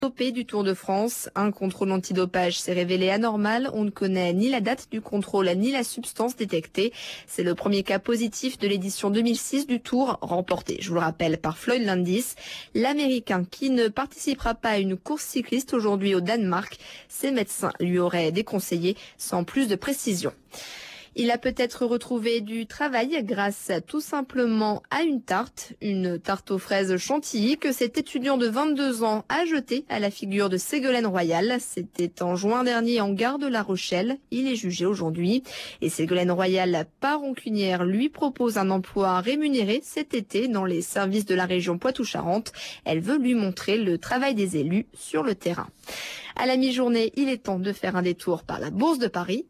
Dopé du Tour de France, un contrôle antidopage s'est révélé anormal. On ne connaît ni la date du contrôle ni la substance détectée. C'est le premier cas positif de l'édition 2006 du Tour, remporté, je vous le rappelle, par Floyd Landis, l'Américain qui ne participera pas à une course cycliste aujourd'hui au Danemark. Ses médecins lui auraient déconseillé sans plus de précision. Il a peut-être retrouvé du travail grâce tout simplement à une tarte aux fraises chantilly que cet étudiant de 22 ans a jeté à la figure de Ségolène Royal. C'était en juin dernier en gare de La Rochelle. Il est jugé aujourd'hui. Et Ségolène Royal, pas rancunière, lui propose un emploi rémunéré cet été dans les services de la région Poitou-Charentes. Elle veut lui montrer le travail des élus sur le terrain. À la mi-journée, il est temps de faire un détour par la Bourse de Paris.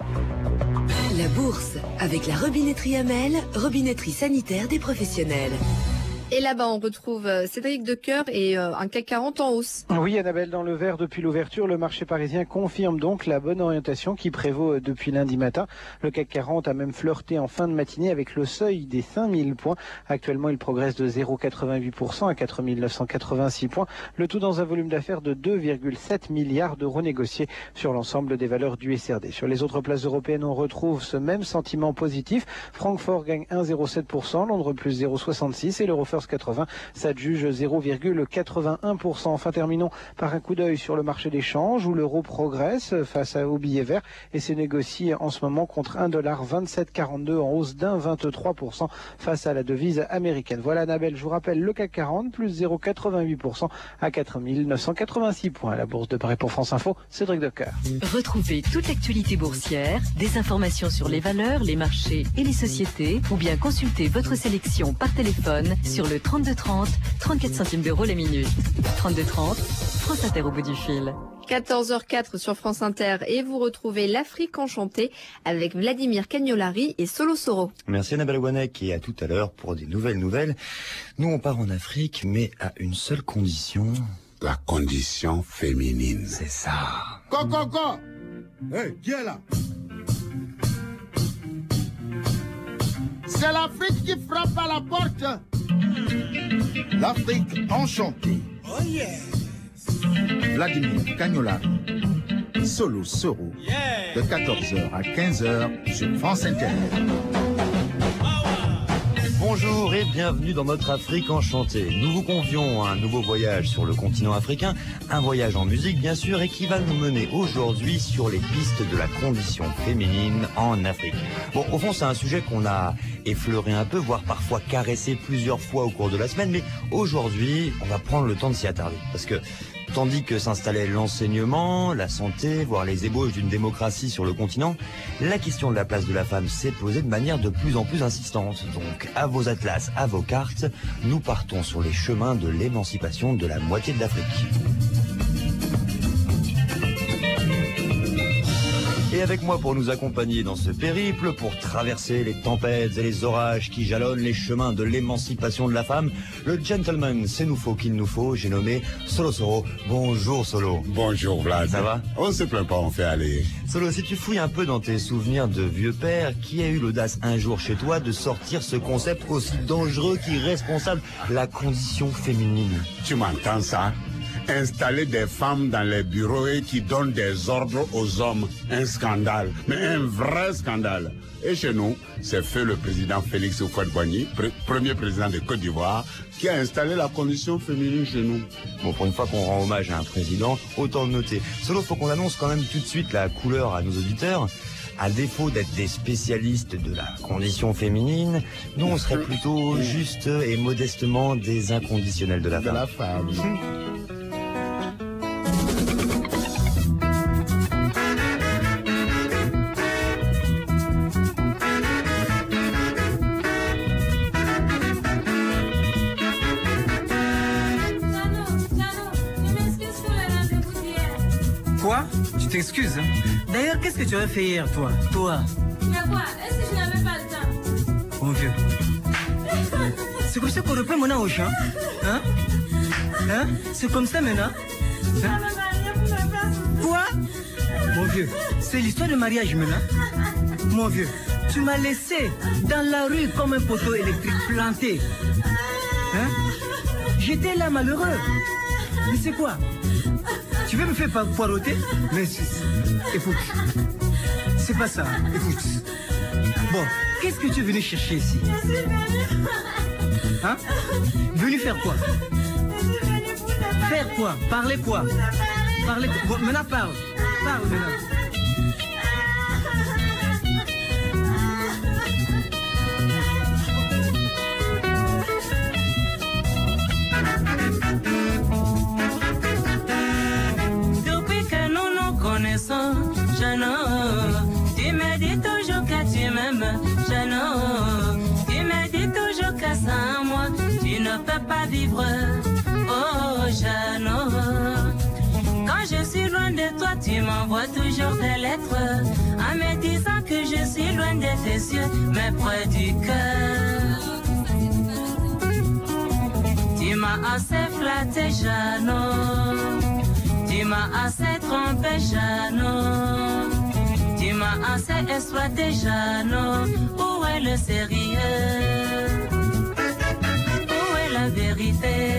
La bourse, avec la robinetterie Hamel, robinetterie sanitaire des professionnels. Et là-bas, on retrouve Cédric Decoeur et un CAC 40 en hausse. Oui, Annabelle, dans le vert depuis l'ouverture, le marché parisien confirme donc la bonne orientation qui prévaut depuis lundi matin. Le CAC 40 a même flirté en fin de matinée avec le seuil des 5000 points. Actuellement, il progresse de 0,88% à 4986 points. Le tout dans un volume d'affaires de 2,7 milliards d'euros négociés sur l'ensemble des valeurs du SRD. Sur les autres places européennes, on retrouve ce même sentiment positif. Francfort gagne 1,07%, Londres plus 0,66% et l'Euro 80 s'adjuge 0,81%. Enfin, terminons par un coup d'œil sur le marché des changes où l'euro progresse face au billet vert et se négocie en ce moment contre $1,2742 en hausse d'1,23% face à la devise américaine. Voilà, Annabelle, je vous rappelle le CAC 40 plus 0,88% à 4986 points. À la Bourse de Paris pour France Info, Cédric Decoeur. Retrouvez toute l'actualité boursière, des informations sur les valeurs, les marchés et les sociétés, ou bien consultez votre sélection par téléphone sur le 3230, 34 centimes d'euros la minute. 3230, France Inter au bout du fil. 14h04 sur France Inter et vous retrouvez l'Afrique enchantée avec Vladimir Cagnolari et Solo Soro. Merci Annabelle Wanek et à tout à l'heure pour des nouvelles. Nous on part en Afrique mais à une seule condition. La condition féminine. C'est ça. Coco. Hey, qui est là? C'est l'Afrique qui frappe à la porte. L'Afrique enchantée. Oh yes. Vladimir Cagnolari, Solo Soro, de 14h à 15h sur France Inter. Bonjour et bienvenue dans notre Afrique enchantée. Nous vous convions à un nouveau voyage sur le continent africain, un voyage en musique bien sûr et qui va nous mener aujourd'hui sur les pistes de la condition féminine en Afrique. Bon, au fond c'est un sujet qu'on a effleuré un peu, voire parfois caressé plusieurs fois au cours de la semaine, mais aujourd'hui on va prendre le temps de s'y attarder parce que tandis que s'installait l'enseignement, la santé, voire les ébauches d'une démocratie sur le continent, la question de la place de la femme s'est posée de manière de plus en plus insistante. Donc, à vos atlas, à vos cartes, nous partons sur les chemins de l'émancipation de la moitié de l'Afrique. Et avec moi pour nous accompagner dans ce périple, pour traverser les tempêtes et les orages qui jalonnent les chemins de l'émancipation de la femme, le gentleman, c'est nous faut qu'il nous faut, j'ai nommé Solo Soro. Bonjour Solo. Bonjour Vlad. Ça va? On se plaint pas, on fait aller. Solo, si tu fouilles un peu dans tes souvenirs de vieux père, qui a eu l'audace un jour chez toi de sortir ce concept aussi dangereux qu'irresponsable, la condition féminine? Tu m'entends ça? Installer des femmes dans les bureaux et qui donnent des ordres aux hommes. Un scandale, mais un vrai scandale. Et chez nous, c'est fait le président Félix Houphouët-Boigny, premier président de Côte d'Ivoire, qui a installé la condition féminine chez nous. Bon, pour une fois qu'on rend hommage à un président, autant le noter. Solo, faut qu'on annonce quand même tout de suite la couleur à nos auditeurs. À défaut d'être des spécialistes de la condition féminine, nous on serait plutôt juste et modestement des inconditionnels de la femme. De la femme. Quoi? Tu t'excuses, hein? D'ailleurs, qu'est-ce que tu aurais fait hier, toi? Toi? Mais quoi? Est-ce que je n'avais pas le temps? Mon vieux. C'est comme ça qu'on reprend mon ange, hein? Hein? C'est comme ça maintenant? Hein? Quoi? Mon vieux, c'est l'histoire de mariage maintenant? Mon vieux, tu m'as laissé dans la rue comme un poteau électrique planté. Hein? J'étais là malheureux. Mais c'est quoi? Tu veux me faire poireauter? Mais écoute, c'est pas ça. Écoute. Bon, qu'est-ce que tu es venu chercher ici? Je suis venue. Hein? Venu faire quoi? Je suis venue pour te parler. Faire quoi? Parler quoi? Parler quoi? Bon, maintenant parle. Parle maintenant. Jeannot, tu me dis toujours que tu m'aimes, Jeannot, tu me dis toujours que sans moi, tu ne peux pas vivre, oh Jeannot. Quand je suis loin de toi, tu m'envoies toujours des lettres, en me disant que je suis loin de tes yeux, mais près du cœur. Tu m'as assez flatté, Jeannot. Tu m'as assez trompé, Jeannot. Tu m'as assez exploité, Jeannot. Où est le sérieux? Où est la vérité?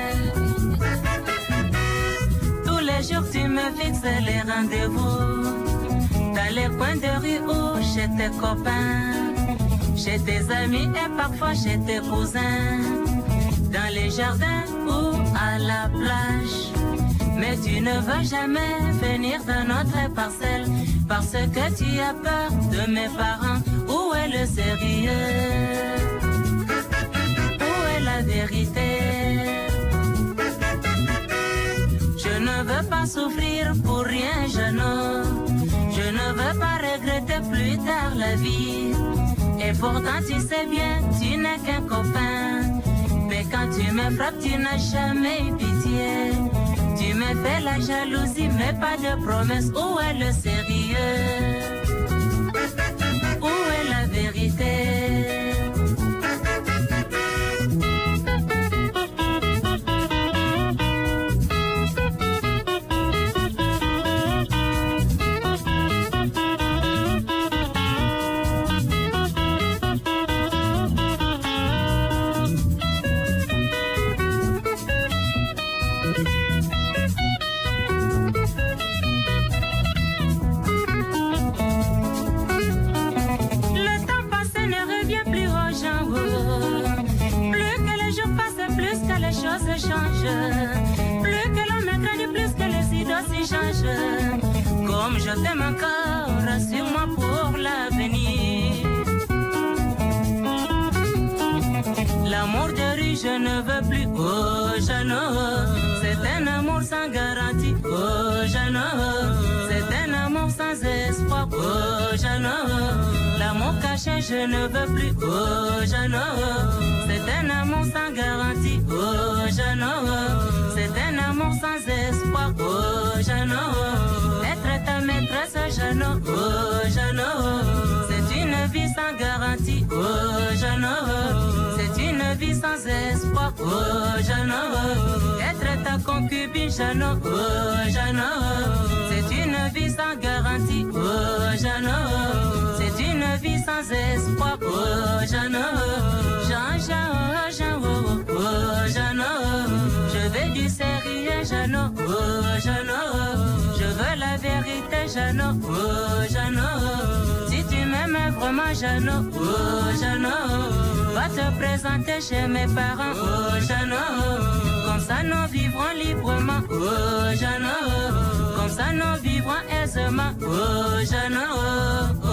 Tous les jours tu me fixes les rendez-vous, dans les coins de rue ou chez tes copains, chez tes amis et parfois chez tes cousins, dans les jardins ou à la plage. Mais tu ne veux jamais venir dans notre parcelle, parce que tu as peur de mes parents. Où est le sérieux? Où est la vérité? Je ne veux pas souffrir pour rien, Jeannot. Je ne veux pas regretter plus tard la vie. Et pourtant tu sais bien, tu n'es qu'un copain. Mais quand tu me frappes, tu n'as jamais eu pitié. Tu me fais la jalousie, mais pas de promesse. Où est le sérieux? Où est la vérité? Plus que l'homme grandit, plus que les idoles s'y changent. Comme je t'aime encore, rassure-moi pour l'avenir. L'amour de rue, je ne veux plus, oh Jeannot. C'est un amour sans garantie, oh Jeannot. C'est un amour sans espoir, oh Jeannot. L'amour caché, je ne veux plus, oh Jeannot. C'est un amour sans garantie, oh Jeannot. C'est un amour sans espoir, oh Jeannot. Être ta maîtresse, Jeannot, oh Jeannot. C'est une vie sans garantie, oh Jeannot. C'est une vie sans espoir, oh Jeannot. Être ta concubine, Jeannot, oh Jeannot. C'est une vie sans garantie, oh Jeannot. C'est une vie sans espoir, oh Jeannot. Jean, oh Jeannot. Je veux du sérieux, Jeannot, oh Jeannot. Je veux la vérité, Jeannot, oh Jeannot. Si tu m'aimes vraiment, Jeannot, oh Jeannot. Va te présenter chez mes parents, oh Jeannot. Comme ça nous vivrons librement, oh Jeannot. Comme ça nous vivrons aisément, oh Jeannot. Oh.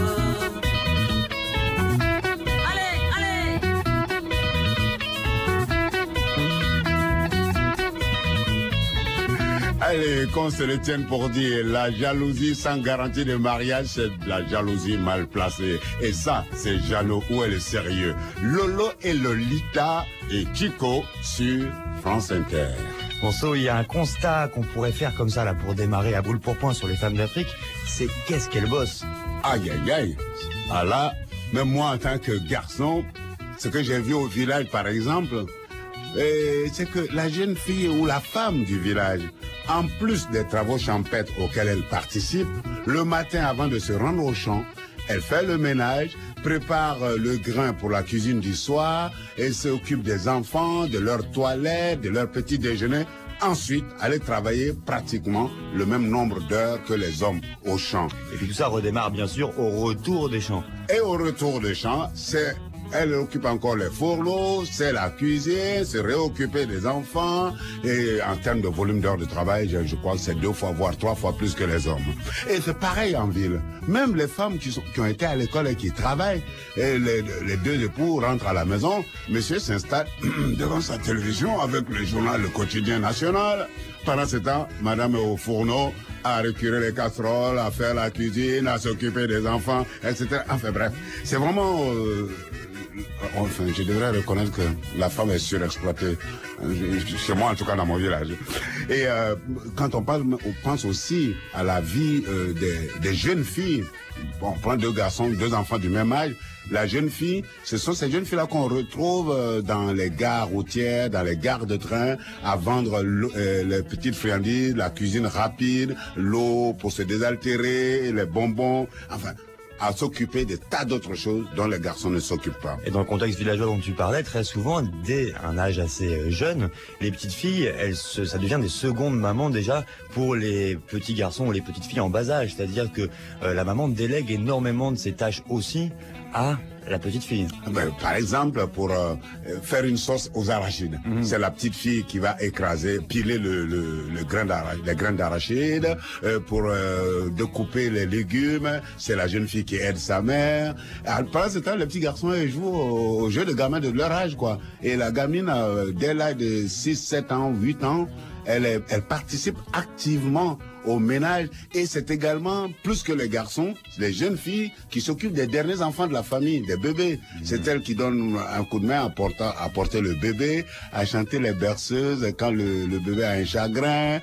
Allez, qu'on se le tienne pour dire, la jalousie sans garantie de mariage, c'est de la jalousie mal placée. Et ça, c'est Jeannot, où est le sérieux? Lolo et Lolita et Chico sur France Inter. Bonso, il y a un constat qu'on pourrait faire comme ça là pour démarrer à boule pour point sur les femmes d'Afrique, c'est qu'est-ce qu'elles bossent. Aïe, aïe, aïe. Ah là, même moi en tant que garçon, ce que j'ai vu au village par exemple, c'est que la jeune fille ou la femme du village, en plus des travaux champêtres auxquels elle participe, le matin avant de se rendre au champ, elle fait le ménage, prépare le grain pour la cuisine du soir, elle s'occupe des enfants, de leur toilette, de leur petit déjeuner. ensuite aller travailler pratiquement le même nombre d'heures que les hommes au champ. Et puis tout ça redémarre bien sûr au retour des champs. Et au retour des champs, elle occupe encore les fourneaux, c'est la cuisine, c'est réoccuper des enfants. Et en termes de volume d'heures de travail, je crois que c'est 2 fois, voire 3 fois plus que les hommes. Et c'est pareil en ville. Même les femmes qui ont été à l'école et qui travaillent, et les 2 époux rentrent à la maison, monsieur s'installe devant sa télévision avec le journal Le Quotidien National. Pendant ce temps, madame est au fourneau, à récurer les casseroles, à faire la cuisine, à s'occuper des enfants, etc. Enfin bref, c'est vraiment... Enfin, je devrais reconnaître que la femme est surexploitée, chez moi en tout cas dans mon village. Et quand on parle, on pense aussi à la vie des jeunes filles. Bon, on prend 2 garçons, 2 enfants du même âge. La jeune fille, ce sont ces jeunes filles-là qu'on retrouve dans les gares routières, dans les gares de train, à vendre les petites friandises, la cuisine rapide, l'eau pour se désaltérer, les bonbons, enfin... à s'occuper de tas d'autres choses dont les garçons ne s'occupent pas. Et dans le contexte villageois dont tu parlais, très souvent, dès un âge assez jeune, les petites filles, ça devient des secondes mamans déjà pour les petits garçons ou les petites filles en bas âge. C'est-à-dire que la maman délègue énormément de ses tâches aussi à la petite fille. Par exemple, pour faire une sauce aux arachides, c'est la petite fille qui va écraser, piler les grains d'arachide. Pour découper les légumes, c'est la jeune fille qui aide sa mère. Pendant ce temps, les petits garçons jouent au jeu de gamins de leur âge, quoi. Et la gamine, dès l'âge de 6, 7 ans, 8 ans, elle participe activement au ménage, et c'est également, plus que les garçons, les jeunes filles qui s'occupent des derniers enfants de la famille, des bébés. C'est elle qui donne un coup de main à porter le bébé, à chanter les berceuses quand le bébé a un chagrin.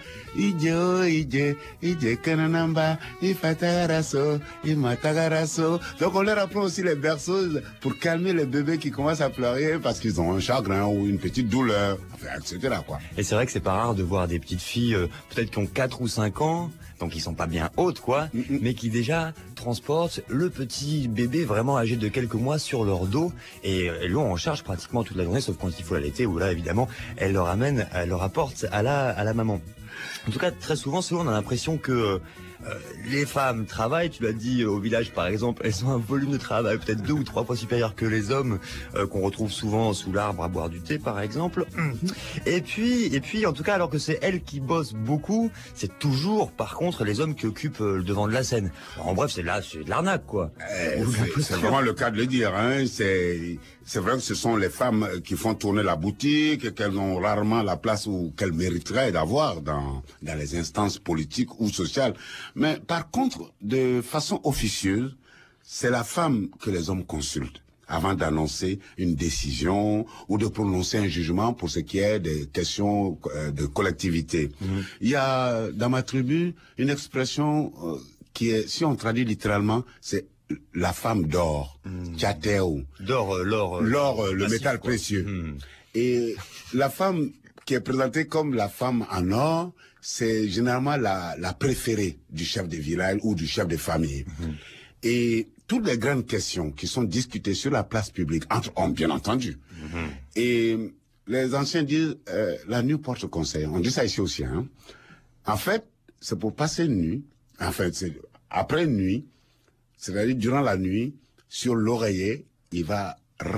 Donc on leur apprend aussi les berceuses pour calmer les bébés qui commencent à pleurer parce qu'ils ont un chagrin ou une petite douleur, enfin, etc. quoi. Et c'est vrai que c'est pas rare de voir des petites filles, peut-être qui ont 4 ou 5 ans, donc ils sont pas bien hautes quoi, mais qui déjà transportent le petit bébé vraiment âgé de quelques mois sur leur dos et l'ont en charge pratiquement toute la journée, sauf quand il faut l'allaiter, où là évidemment elle leur apporte à la maman. En tout cas, très souvent, on a l'impression que les femmes travaillent, tu l'as dit, au village par exemple, elles ont un volume de travail peut-être 2 ou 3 fois supérieur que les hommes, qu'on retrouve souvent sous l'arbre à boire du thé par exemple. Et puis en tout cas, alors que c'est elles qui bossent beaucoup, c'est toujours par contre les hommes qui occupent le devant de la scène. En bref, c'est de l'arnaque quoi. C'est vraiment le cas de le dire, hein. C'est vrai que ce sont les femmes qui font tourner la boutique, qu'elles ont rarement la place qu'elles mériteraient d'avoir dans les instances politiques ou sociales. Mais par contre, de façon officieuse, c'est la femme que les hommes consultent avant d'annoncer une décision ou de prononcer un jugement pour ce qui est des questions de collectivité. Il y a dans ma tribu une expression qui est, si on traduit littéralement, c'est la femme d'or, Tchateo. L'or, le métal précieux. Et la femme qui est présentée comme la femme en or, c'est généralement la préférée du chef de village ou du chef de famille. Et toutes les grandes questions qui sont discutées sur la place publique, entre hommes bien entendu. Et les anciens disent, la nuit porte conseil. On dit ça ici aussi. Hein. En fait, c'est pour passer une nuit, enfin, c'est après une nuit, c'est-à-dire durant la nuit, sur l'oreiller, il va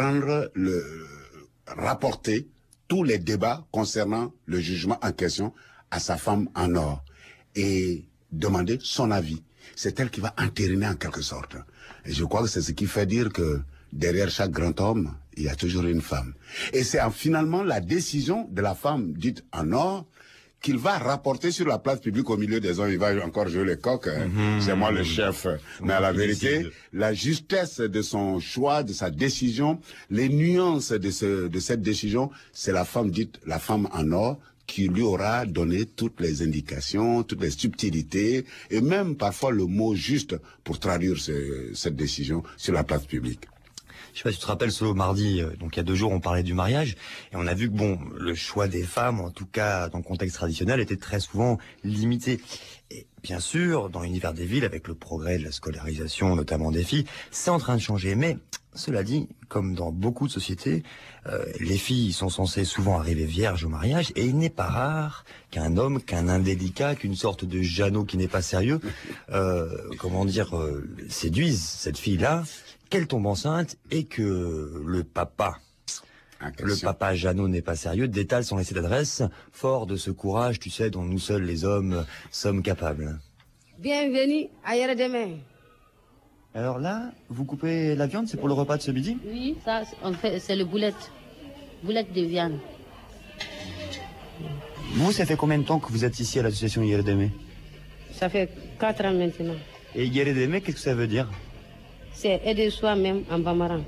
rapporter tous les débats concernant le jugement en question à sa femme en or et demander son avis. C'est elle qui va entériner en quelque sorte. Et je crois que c'est ce qui fait dire que derrière chaque grand homme, il y a toujours une femme. Et c'est finalement la décision de la femme dite en or qu'il va rapporter sur la place publique au milieu des hommes. Il va encore jouer les coqs. C'est moi le chef. Mais à la vérité, la justesse de son choix, de sa décision, les nuances de cette décision, c'est la femme dite la femme en or qui lui aura donné toutes les indications, toutes les subtilités et même parfois le mot juste pour traduire cette décision sur la place publique. Je sais pas si tu te rappelles, Solo, mardi, donc il y a 2 jours, on parlait du mariage, et on a vu que bon, le choix des femmes, en tout cas dans le contexte traditionnel, était très souvent limité. Et bien sûr, dans l'univers des villes, avec le progrès de la scolarisation, notamment des filles, c'est en train de changer. Mais Cela dit, comme dans beaucoup de sociétés, les filles sont censées souvent arriver vierges au mariage, et il n'est pas rare qu'un homme, qu'un indélicat, qu'une sorte de Jeannot qui n'est pas sérieux, séduise cette fille-là, qu'elle tombe enceinte, et que le papa Jeannot n'est pas sérieux, détale son essai d'adresse, fort de ce courage, tu sais, dont nous seuls les hommes sommes capables. Bienvenue à Yeredeme. Alors là, vous coupez la viande, c'est pour le repas de ce midi? Oui, ça, c'est le boulette de viande. Vous, ça fait combien de temps que vous êtes ici à l'association Yeredeme? Ça fait 4 ans maintenant. Et Yeredeme, qu'est-ce que ça veut dire? C'est aider soi-même en bamaran.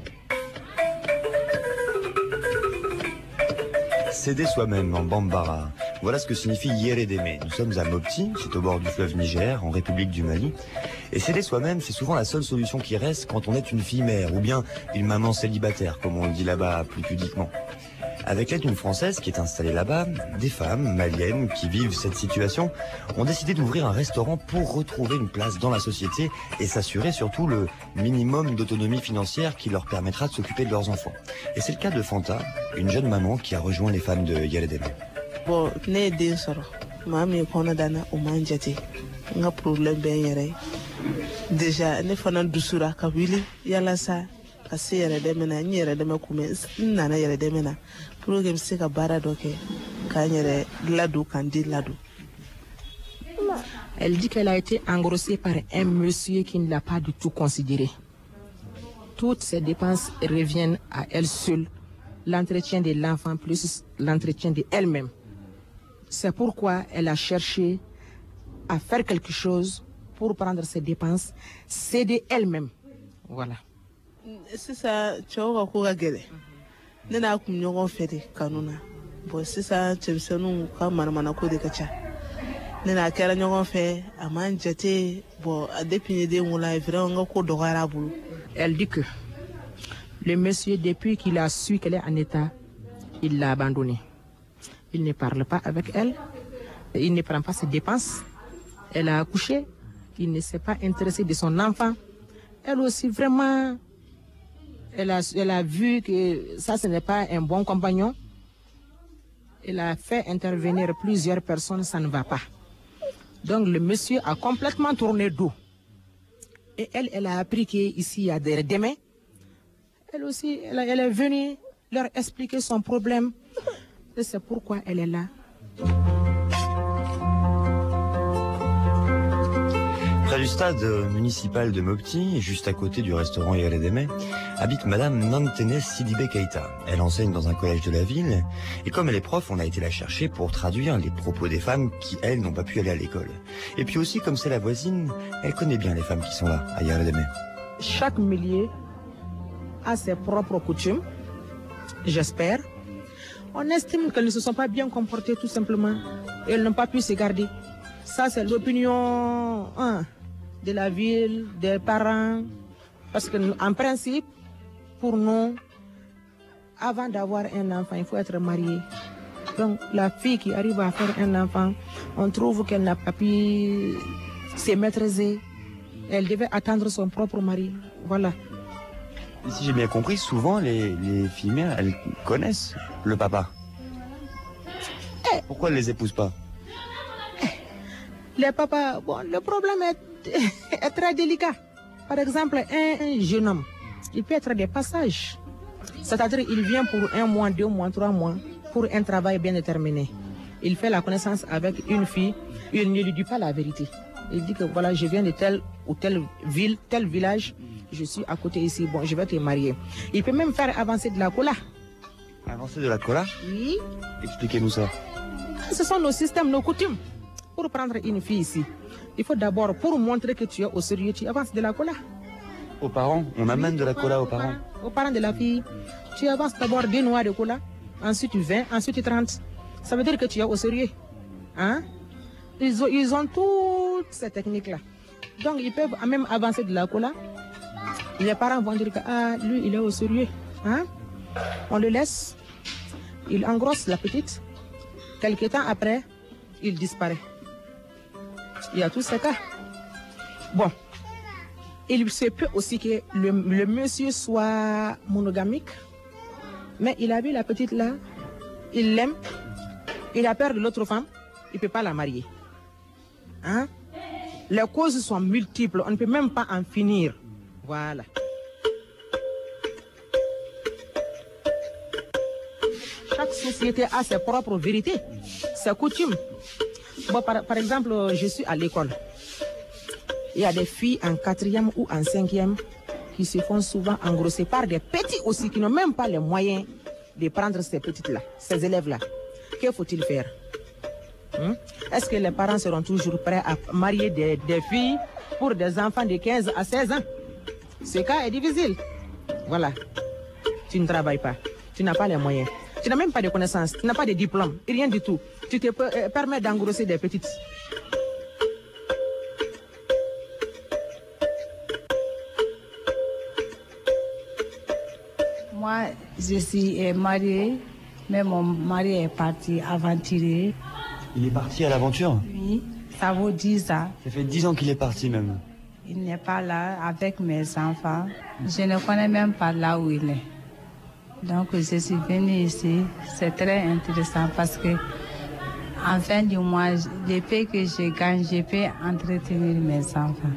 S'aider soi-même en Bambara. Voilà ce que signifie Yeredeme. Nous sommes à Mopti, c'est au bord du fleuve Niger, en République du Mali. Et s'aider soi-même, c'est souvent la seule solution qui reste quand on est une fille mère, ou bien une maman célibataire, comme on le dit là-bas plus pudiquement. Avec l'aide d'une Française qui est installée là-bas, des femmes maliennes qui vivent cette situation ont décidé d'ouvrir un restaurant pour retrouver une place dans la société et s'assurer surtout le minimum d'autonomie financière qui leur permettra de s'occuper de leurs enfants. Et c'est le cas de Fanta, une jeune maman qui a rejoint les femmes de Yeredeme. Bon, ne den sɔrɔ maa min kɔnɔ danna o man jate n ka problème bɛ n yɛrɛ ye déjà ne fana dusura ka wuli yalasa ka se Yeredeme na n Yeredeme kunbɛn n nana Yeredeme na pour que n se ka baara dɔ kɛ ka n yɛrɛ ladon ka n den ladon. Elle dit qu'elle a été engrossée par un monsieur qui ne l'a pas du tout considérée. Toutes ses dépenses reviennent à elle seule, l'entretien de l'enfant plus l'entretien d'elle-même. C'est pourquoi elle a cherché à faire quelque chose pour prendre ses dépenses, s'aider elle-même. Voilà. Sisan cɛw ka ko ka gɛlɛn ne n'a kun ɲɔgɔn fɛ de kanu na bon sisan cɛmisɛnninw ka manamanako de ka ca ne n'a kɛra ɲɔgɔn fɛ a man jate bon depuis ne den wolola vraiment n ka ko dɔgɔyara a bolo. Elle dit que le monsieur, depuis qu'il a su qu'elle est en état, il l'a abandonnée. Il ne parle pas avec elle, il ne prend pas ses dépenses. Elle a accouché, il ne s'est pas intéressé de son enfant. Elle aussi, vraiment, elle a vu que ça, ce n'est pas un bon compagnon. Elle a fait intervenir plusieurs personnes, ça ne va pas. Donc le monsieur a complètement tourné dos. Et elle a appris qu'ici, il y a des demain. Elle aussi, elle est venue leur expliquer son problème. Et c'est pourquoi elle est là. Près du stade municipal de Mopti, juste à côté du restaurant Yeredeme, habite Madame Nantene Sidibé Keita. Elle enseigne dans un collège de la ville. Et comme elle est prof, on a été la chercher pour traduire les propos des femmes qui, elles, n'ont pas pu aller à l'école. Et puis aussi, comme c'est la voisine, elle connaît bien les femmes qui sont là, à Yeredeme. Chaque millier a ses propres coutumes, j'espère. On estime qu'elles ne se sont pas bien comportées tout simplement. Et elles n'ont pas pu se garder. Ça, c'est l'opinion de la ville, des parents. Parce qu'en principe, pour nous, avant d'avoir un enfant, il faut être marié. Donc, la fille qui arrive à faire un enfant, on trouve qu'elle n'a pas pu se maîtriser. Elle devait attendre son propre mari. Voilà. Si j'ai bien compris, souvent les filles mères, elles connaissent le papa. Pourquoi elles ne les épousent pas? Les papas, bon, le problème est très délicat. Par exemple, un jeune homme, il peut être des passages. C'est-à-dire il vient pour 1 mois, 2 mois, 3 mois, pour un travail bien déterminé. Il fait la connaissance avec une fille, il ne lui dit pas la vérité. Il dit que voilà, je viens de telle ou telle ville, tel village, je suis à côté ici, bon, je vais te marier. Il peut même faire avancer de la cola. Avancer de la cola? Oui. Expliquez-nous ça. Ce sont nos systèmes, nos coutumes. Pour prendre une fille ici, il faut d'abord, pour montrer que tu es au sérieux, tu avances de la cola. Aux parents? On amène de la cola aux parents? Aux parents de la fille. Tu avances d'abord 2 noix de cola, ensuite 20, ensuite 30. Ça veut dire que tu es au sérieux. Hein? Ils ont toutes ces techniques-là. Donc, ils peuvent même avancer de la cola. Les parents vont dire que lui, il est au sérieux. Hein? On le laisse. Il engrosse la petite. Quelque temps après, il disparaît. Il y a tous ces cas. Bon. Il se peut aussi que le monsieur soit monogamique, mais il a vu la petite là, il l'aime, il a peur de l'autre femme, il ne peut pas la marier. Hein? Les causes sont multiples, on ne peut même pas en finir. Voilà. Chaque société a ses propres vérités, ses coutumes. Bon, par exemple, je suis à l'école. Il y a des filles en 4e ou en 5e qui se font souvent engrosser par des petits aussi qui n'ont même pas les moyens de prendre ces petites-là, ces élèves-là. Que faut-il faire? Est-ce que les parents seront toujours prêts à marier des filles pour des enfants de 15 à 16 ans? Ce cas est difficile. Voilà. Tu ne travailles pas. Tu n'as pas les moyens. Tu n'as même pas de connaissances. Tu n'as pas de diplôme. Rien du tout. Tu te permets d'engrosser des petites. Moi, je suis mariée, mais mon mari est parti aventurer. Il est parti à l'aventure? Oui, ça vaut 10 ans. Ça fait 10 ans qu'il est parti même. Il n'est pas là avec mes enfants. Je ne connais même pas là où il est. Donc je suis venue ici. C'est très intéressant parce que en fin du mois, le peu que je gagne, je peux entretenir mes enfants.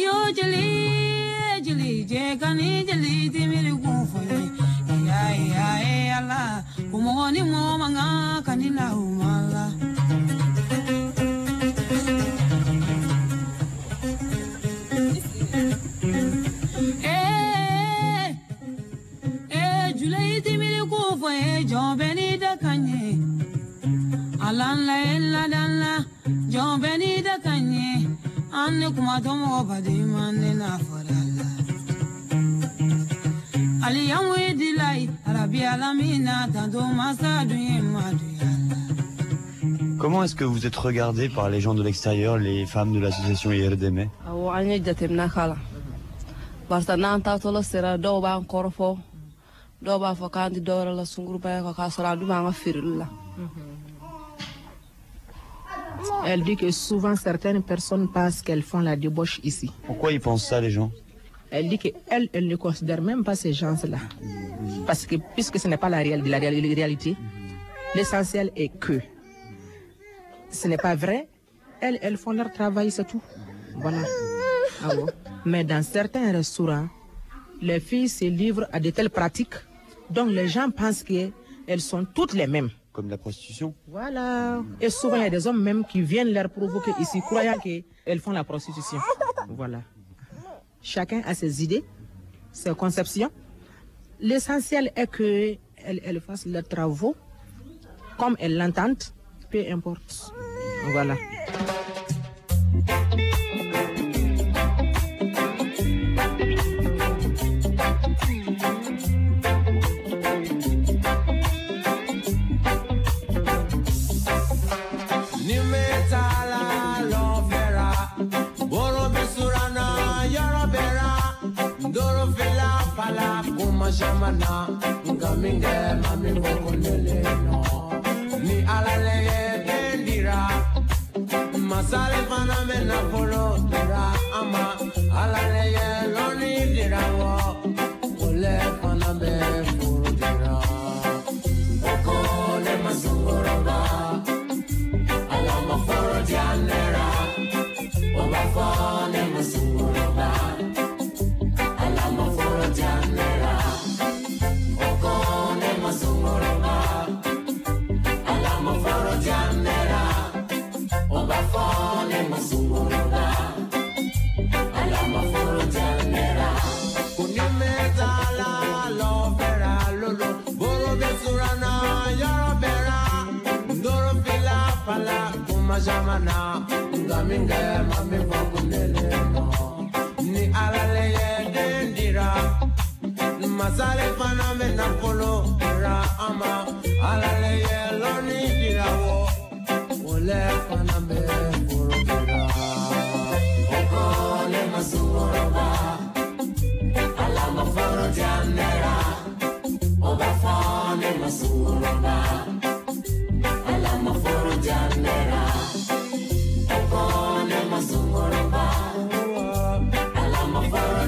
Comment est-ce que vous êtes regardé par les gens de l'extérieur, les femmes de l'association IRDM? Elle dit que souvent certaines personnes pensent qu'elles font la débauche ici. Pourquoi ils pensent ça, les gens? Elle dit qu'elle ne considère même pas ces gens-là. Parce que puisque ce n'est pas la réalité, l'essentiel est que ce n'est pas vrai. Elles font leur travail, c'est tout. Voilà. Ah bon. Mais dans certains restaurants, les filles se livrent à de telles pratiques, donc les gens pensent qu'elles sont toutes les mêmes. Comme la prostitution? Voilà. Et souvent, il y a des hommes même qui viennent leur provoquer ici, croyant qu'elles font la prostitution. Voilà. Chacun a ses idées, ses conceptions. L'essentiel est qu'elles fassent leurs travaux comme elles l'entendent, peu importe. Voilà. Jamana, ngaminge mami ngokonele no. Ni alaleye dendira, masale fana mena polo dira ama. Alaleye loni dira wo, ole fana be furu dira. Oko le masungoroba, alama furu dianera. Oba fane masungoroba, alama furu dianera. Jamana, ngaminge mami vakunele no. Ni alaleye dendira, masale fana mena polo dira ama. Alaleye loni dira wo, ole fana be furu dira. Oko le masungoroba, alama furu janera. Oba fane masungoroba, alama furu janera. Alama furu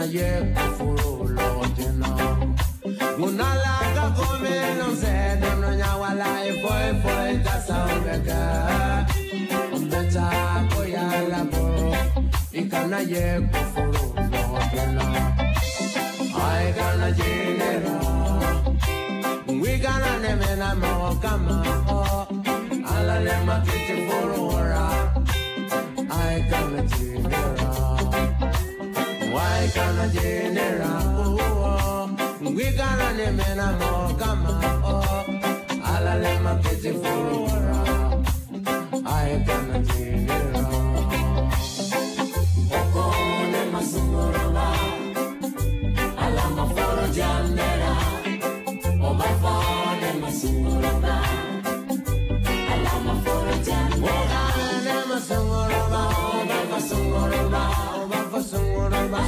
ye kufuru lodina. Unalaga come no se no nyawala foi tasa omega. Umbeta koya labo ikana ye kufuru lodina. I gonna general. We gonna name na mawakama. Ala le makiti forora. I gonna general. Why gonna general? We gonna name na mawakama. Ala le makiti forora. I gonna general. Oko ne masumorona. Ala maforo janera. Oh my father, my sunguraba. Allah my father, oh my sunguraba. Oh my sunguraba. Oh my sunguraba.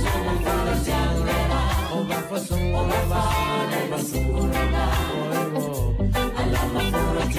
Oh my sunguraba. Oh my sunguraba. Allah my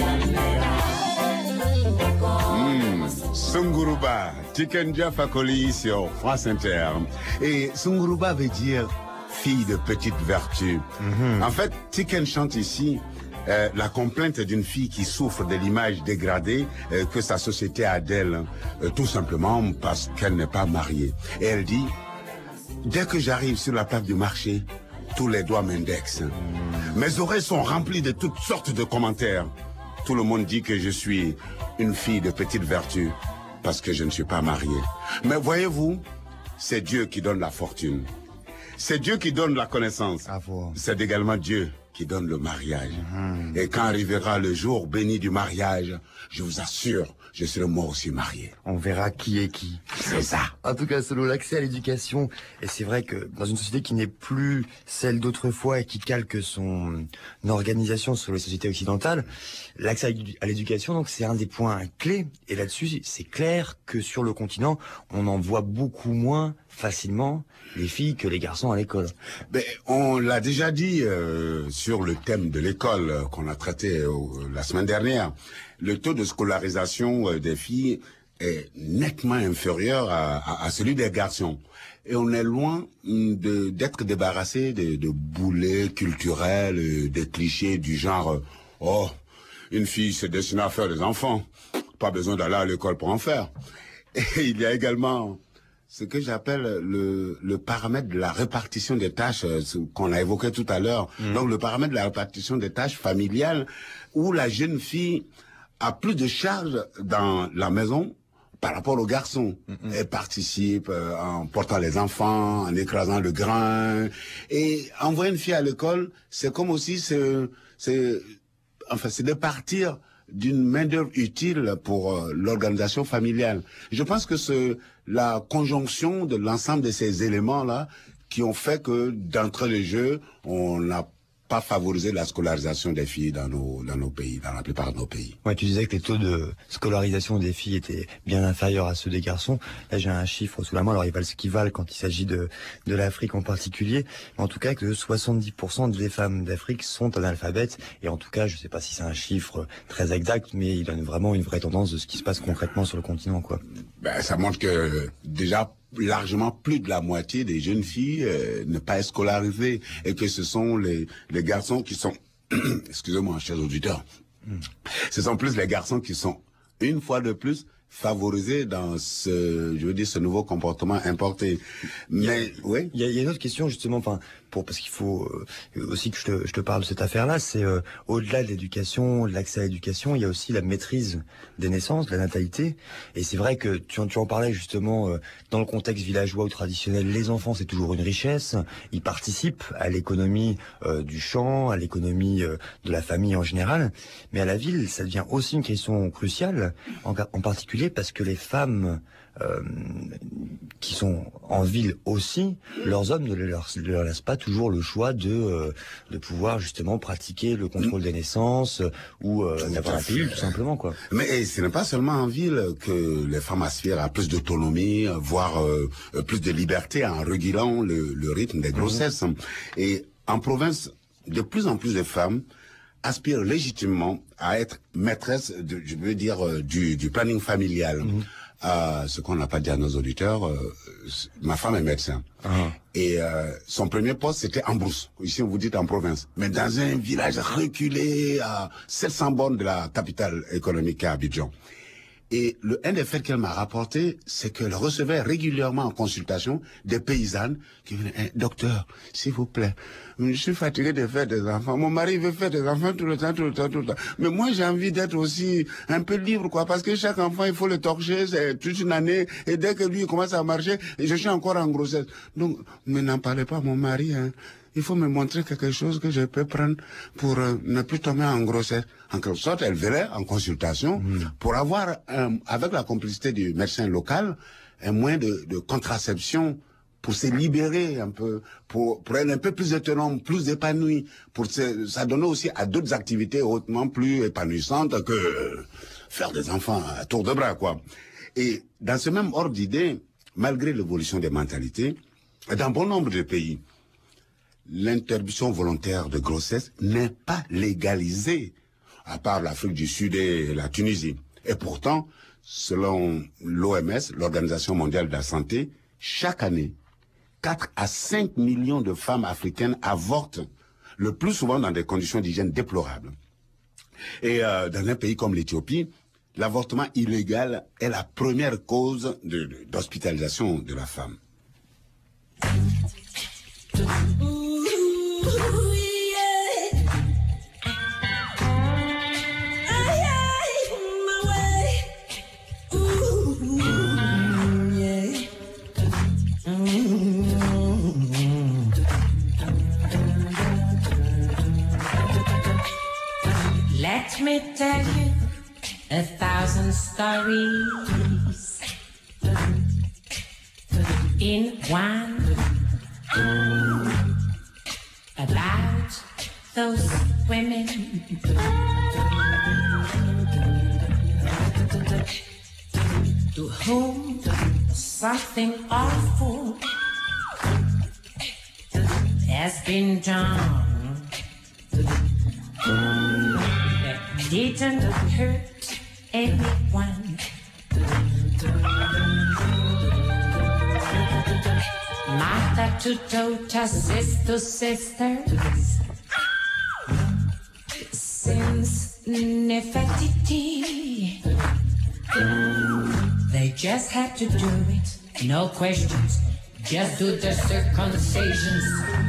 father, Sunguruba, Tikenja Fakoli sur France Inter. Et Sunguruba veut dire fille de petite vertu. En fait, Tiken chante ici la complainte d'une fille qui souffre de l'image dégradée que sa société a d'elle, tout simplement parce qu'elle n'est pas mariée. Et elle dit, dès que j'arrive sur la place du marché, tous les doigts m'indexent. Mes oreilles sont remplies de toutes sortes de commentaires. Tout le monde dit que je suis une fille de petite vertu parce que je ne suis pas mariée. Mais voyez-vous, c'est Dieu qui donne la fortune. C'est Dieu qui donne la connaissance. C'est également Dieu qui donne le mariage. Et quand arrivera le jour béni du mariage, je vous assure, je serai moi aussi marié. On verra qui est qui. C'est ça. En tout cas, selon l'accès à l'éducation, et c'est vrai que dans une société qui n'est plus celle d'autrefois et qui calque son organisation sur les sociétés occidentales, l'accès à l'éducation, donc, c'est un des points clés. Et là-dessus, c'est clair que sur le continent, on en voit beaucoup moins facilement les filles que les garçons à l'école. Ben, on l'a déjà dit sur le thème de l'école qu'on a traité la semaine dernière. Le taux de scolarisation des filles est nettement inférieur à celui des garçons. Et on est loin d'être débarrassé de boulets culturels, des clichés du genre « Oh, une fille se destine à faire des enfants, pas besoin d'aller à l'école pour en faire ». Et il y a également ce que j'appelle le paramètre de la répartition des tâches qu'on a évoqué tout à l'heure. Donc le paramètre de la répartition des tâches familiales où la jeune fille a plus de charges dans la maison par rapport aux garçons. Elle participe en portant les enfants, en écrasant le grain. Et envoyer une fille à l'école, c'est comme aussi c'est de partir d'une main-d'œuvre utile pour l'organisation familiale. Je pense que c'est la conjonction de l'ensemble de ces éléments-là qui ont fait que, d'entrée de jeu, on n'a pas favorisé la scolarisation des filles dans nos pays, dans la plupart de nos pays. Ouais, tu disais que les taux de scolarisation des filles étaient bien inférieurs à ceux des garçons. Là, j'ai un chiffre sous la main, alors ils valent ce qu'ils valent quand il s'agit de l'Afrique en particulier. Mais en tout cas, que 70% des femmes d'Afrique sont analphabètes. Et en tout cas, je sais pas si c'est un chiffre très exact, mais il donne vraiment une vraie tendance de ce qui se passe concrètement sur le continent, quoi. Ben, ça montre que, déjà, largement plus de la moitié des jeunes filles ne pas scolarisées et que ce sont les garçons qui sont excusez-moi chers auditeurs, ce sont plus les garçons qui sont une fois de plus favorisés dans ce nouveau comportement importé. Mais oui, il y a une autre question justement, parce qu'il faut aussi que je te parle de cette affaire-là, c'est au-delà de l'éducation, de l'accès à l'éducation, il y a aussi la maîtrise des naissances, de la natalité. Et c'est vrai que tu en parlais justement dans le contexte villageois ou traditionnel, les enfants c'est toujours une richesse, ils participent à l'économie du champ, à l'économie de la famille en général. Mais à la ville, ça devient aussi une question cruciale, en particulier parce que les femmes qui sont en ville aussi, leurs hommes ne leur laissent pas toujours le choix de pouvoir justement pratiquer le contrôle des naissances ou d'avoir un pilule tout simplement, quoi. Mais ce n'est pas seulement en ville que les femmes aspirent à plus d'autonomie, voire plus de liberté en régulant le rythme des grossesses. Et en province, de plus en plus de femmes aspirent légitimement à être maîtresses du planning familial. Ce qu'on n'a pas dit à nos auditeurs, ma femme est médecin. Et son premier poste, c'était en brousse. Ici, on vous dit en province. Mais dans un village reculé à 700 bornes de la capitale économique à Abidjan. Et un des faits qu'elle m'a rapporté, c'est qu'elle recevait régulièrement en consultation des paysannes qui venaient, docteur, s'il vous plaît, je suis fatigué de faire des enfants. Mon mari veut faire des enfants tout le temps. Mais moi, j'ai envie d'être aussi un peu libre, quoi, parce que chaque enfant, il faut le torcher, c'est toute une année, et dès que lui commence à marcher, je suis encore en grossesse. Donc, mais n'en parlez pas à mon mari, hein. Il faut me montrer quelque chose que je peux prendre pour ne plus tomber en grossesse. En quelque sorte, elle venait en consultation pour avoir, avec la complicité du médecin local, un moyen de contraception pour se libérer un peu, pour être un peu plus autonome, plus épanoui, pour s'adonner aussi à d'autres activités hautement plus épanouissantes que faire des enfants à tour de bras, quoi. Et dans ce même ordre d'idée, malgré l'évolution des mentalités, dans bon nombre de pays, l'interruption volontaire de grossesse n'est pas légalisée, à part l'Afrique du Sud et la Tunisie. Et pourtant, selon l'OMS, l'Organisation mondiale de la santé, chaque année, 4 à 5 millions de femmes africaines avortent, le plus souvent dans des conditions d'hygiène déplorables. Et dans un pays comme l'Éthiopie, l'avortement illégal est la première cause d'hospitalisation de la femme. Let me tell you 1,000 stories in one about those women to whom something awful has been done. Didn't hurt anyone. Mother to daughter, sister to sisters. Since Nefertiti, they just had to do it. No questions, just do the circumcisions.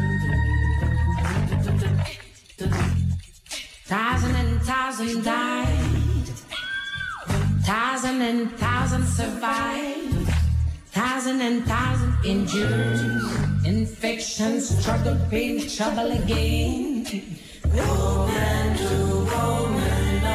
Thousand and thousand died, thousand and thousand survived, thousand and thousand endured infections, struggle, pain, trouble again. Woman to woman, no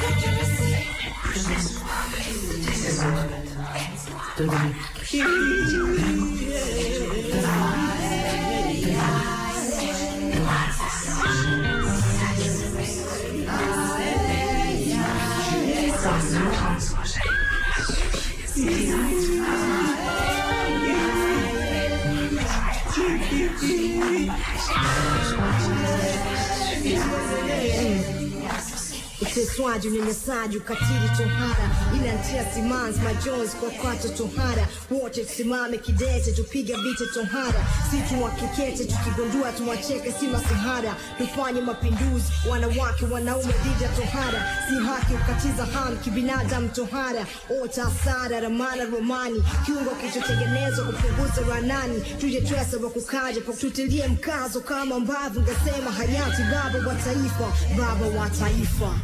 Uteswa unyanyasaji, ukatili, tohara, inantia simanzi, majonzi kwa kwato tohara. Wote tusimame kidete, tupige vita tohara. Si tuwakekete, tukigundua tuwacheke, si masihara. Tufanye mapinduzi, wanawake, wanaume dhidi ya tohara. Si haki ukatiza hamu, kibinadamu tohara. Ota asara, ramana, romani, kiungo kilichotengenezwa kupunguza ranani. Tuje twesa wa kukaja, tutilie mkazo kama mbavu ngasema hayati baba wa taifa, baba wa taifa.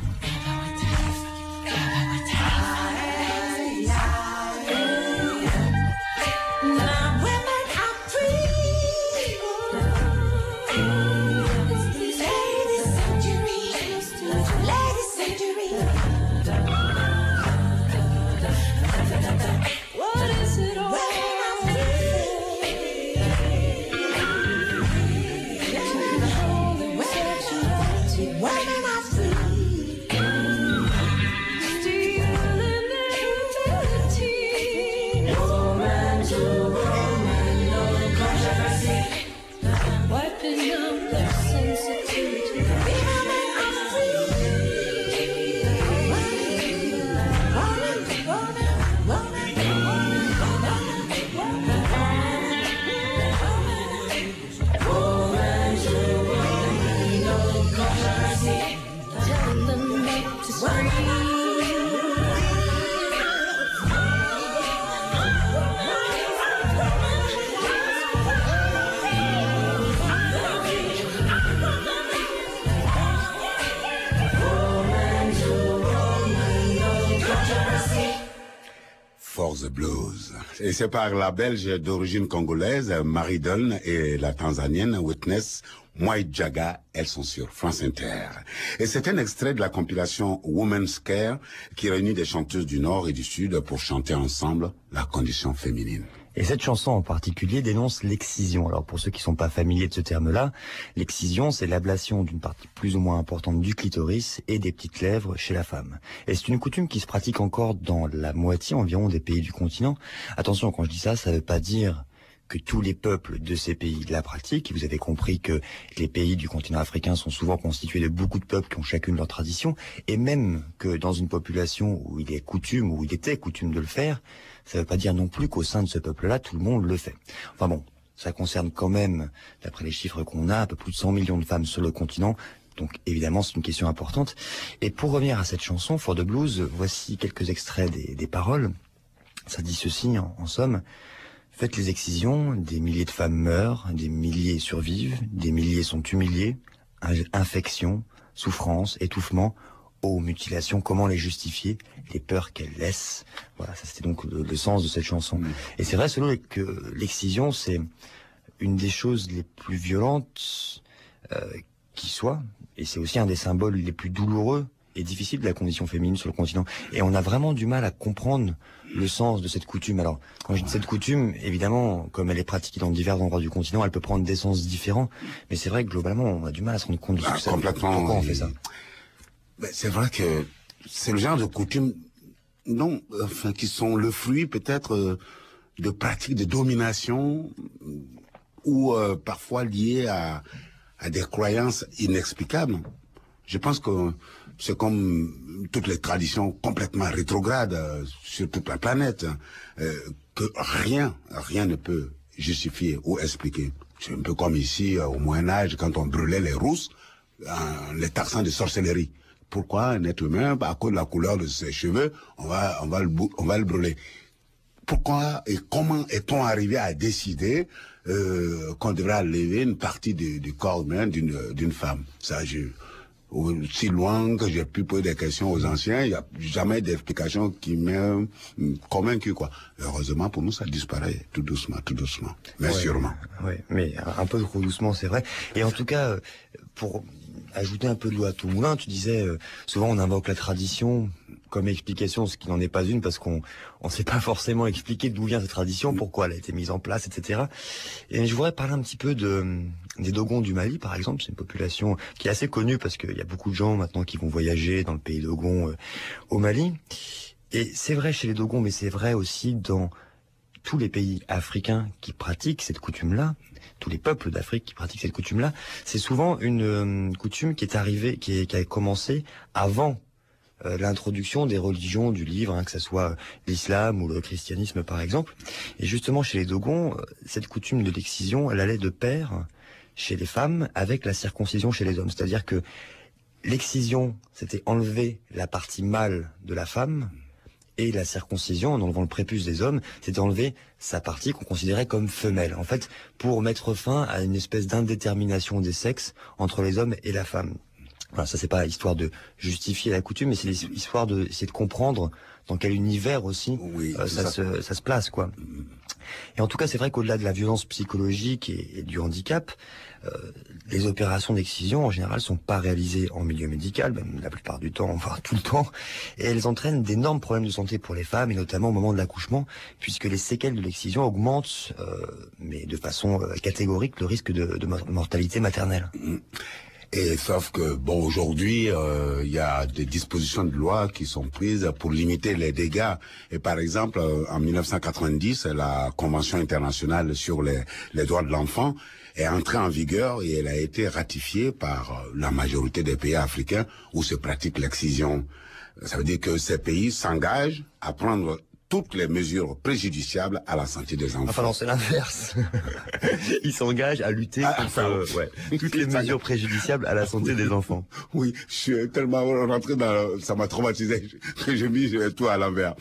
Et c'est par la Belge d'origine congolaise, Marie Dunn, et la Tanzanienne Witness Mwaidjaga, elles sont sur France Inter. Et c'est un extrait de la compilation Women's Care qui réunit des chanteuses du Nord et du Sud pour chanter ensemble la condition féminine. Et cette chanson en particulier dénonce l'excision. Alors pour ceux qui ne sont pas familiers de ce terme-là, l'excision, c'est l'ablation d'une partie plus ou moins importante du clitoris et des petites lèvres chez la femme. Et c'est une coutume qui se pratique encore dans la moitié environ des pays du continent. Attention, quand je dis ça, ça ne veut pas dire que tous les peuples de ces pays la pratiquent. Vous avez compris que les pays du continent africain sont souvent constitués de beaucoup de peuples qui ont chacune leur tradition, et même que dans une population où il est coutume, où il était coutume de le faire, ça ne veut pas dire non plus qu'au sein de ce peuple-là, tout le monde le fait. Enfin bon, ça concerne quand même, d'après les chiffres qu'on a, un peu plus de 100 millions de femmes sur le continent. Donc évidemment, c'est une question importante. Et pour revenir à cette chanson, For the Blues, voici quelques extraits des paroles. Ça dit ceci, en somme: faites les excisions, des milliers de femmes meurent, des milliers survivent, des milliers sont humiliés, infections, souffrances, étouffements, mutilations, comment les justifier, les peurs qu'elles laissent. Voilà, ça c'était donc le sens de cette chanson. Et c'est vrai, selon que l'excision, c'est une des choses les plus violentes qui soit, et c'est aussi un des symboles les plus douloureux et difficiles de la condition féminine sur le continent. Et on a vraiment du mal à comprendre le sens de cette coutume. Alors, quand je dis cette coutume, évidemment, comme elle est pratiquée dans divers endroits du continent, elle peut prendre des sens différents. Mais c'est vrai que globalement, on a du mal à se rendre compte de ce que ça veut dire. Pourquoi on fait ça? C'est vrai que c'est le genre de coutumes qui sont le fruit peut-être de pratiques de domination ou parfois liées à des croyances inexplicables. Je pense que c'est comme toutes les traditions complètement rétrogrades sur toute la planète, que rien ne peut justifier ou expliquer. C'est un peu comme ici au Moyen-Âge, quand on brûlait les rousses, les taxant de sorcellerie. Pourquoi un être humain, à cause de la couleur de ses cheveux, on va le brûler? Pourquoi et comment est-on arrivé à décider qu'on devrait enlever une partie du corps humain d'une femme? Ça, aussi loin que j'ai pu poser des questions aux anciens, il n'y a jamais d'explication qui m'a convaincu, quoi. Heureusement pour nous, ça disparaît tout doucement, mais sûrement. Oui, mais un peu trop doucement, c'est vrai. Et en tout cas, pour ajouter un peu de l'eau à tout moulin, tu disais, souvent on invoque la tradition comme explication, ce qui n'en est pas une, parce qu'on ne sait pas forcément expliquer d'où vient cette tradition, pourquoi elle a été mise en place, etc. Et je voudrais parler un petit peu des Dogons du Mali, par exemple. C'est une population qui est assez connue, parce qu'il y a beaucoup de gens maintenant qui vont voyager dans le pays Dogon au Mali. Et c'est vrai chez les Dogons, mais c'est vrai aussi dans tous les pays africains qui pratiquent cette coutume-là, tous les peuples d'Afrique qui pratiquent cette coutume-là. C'est souvent une coutume qui est arrivée, qui a commencé avant l'introduction des religions du livre, que ce soit l'islam ou le christianisme par exemple. Et justement chez les Dogons, cette coutume de l'excision, elle allait de pair chez les femmes avec la circoncision chez les hommes. C'est-à-dire que l'excision, c'était enlever la partie mâle de la femme, et la circoncision, en enlevant le prépuce des hommes, c'était enlever sa partie qu'on considérait comme femelle. En fait, pour mettre fin à une espèce d'indétermination des sexes entre les hommes et la femme. Voilà, ça c'est pas histoire de justifier la coutume, mais c'est l'histoire d'essayer de comprendre dans quel univers aussi ça se place, quoi. Et en tout cas, c'est vrai qu'au-delà de la violence psychologique et du handicap, les opérations d'excision en général sont pas réalisées en milieu médical, même la plupart du temps, voire tout le temps, et elles entraînent d'énormes problèmes de santé pour les femmes, et notamment au moment de l'accouchement, puisque les séquelles de l'excision augmentent, mais de façon catégorique, le risque de mortalité maternelle. Et sauf que, bon, aujourd'hui, il y a des dispositions de loi qui sont prises pour limiter les dégâts. Et par exemple, en 1990, la Convention internationale sur les droits de l'enfant est entrée en vigueur et elle a été ratifiée par la majorité des pays africains où se pratique l'excision. Ça veut dire que ces pays s'engagent à prendre toutes les mesures préjudiciables à la santé des enfants. Enfin non, c'est l'inverse. Ils s'engagent à lutter contre toutes les mesures préjudiciables à la santé des enfants. Oui, je suis tellement rentré dans... Ça m'a traumatisé que j'ai mis tout à l'envers.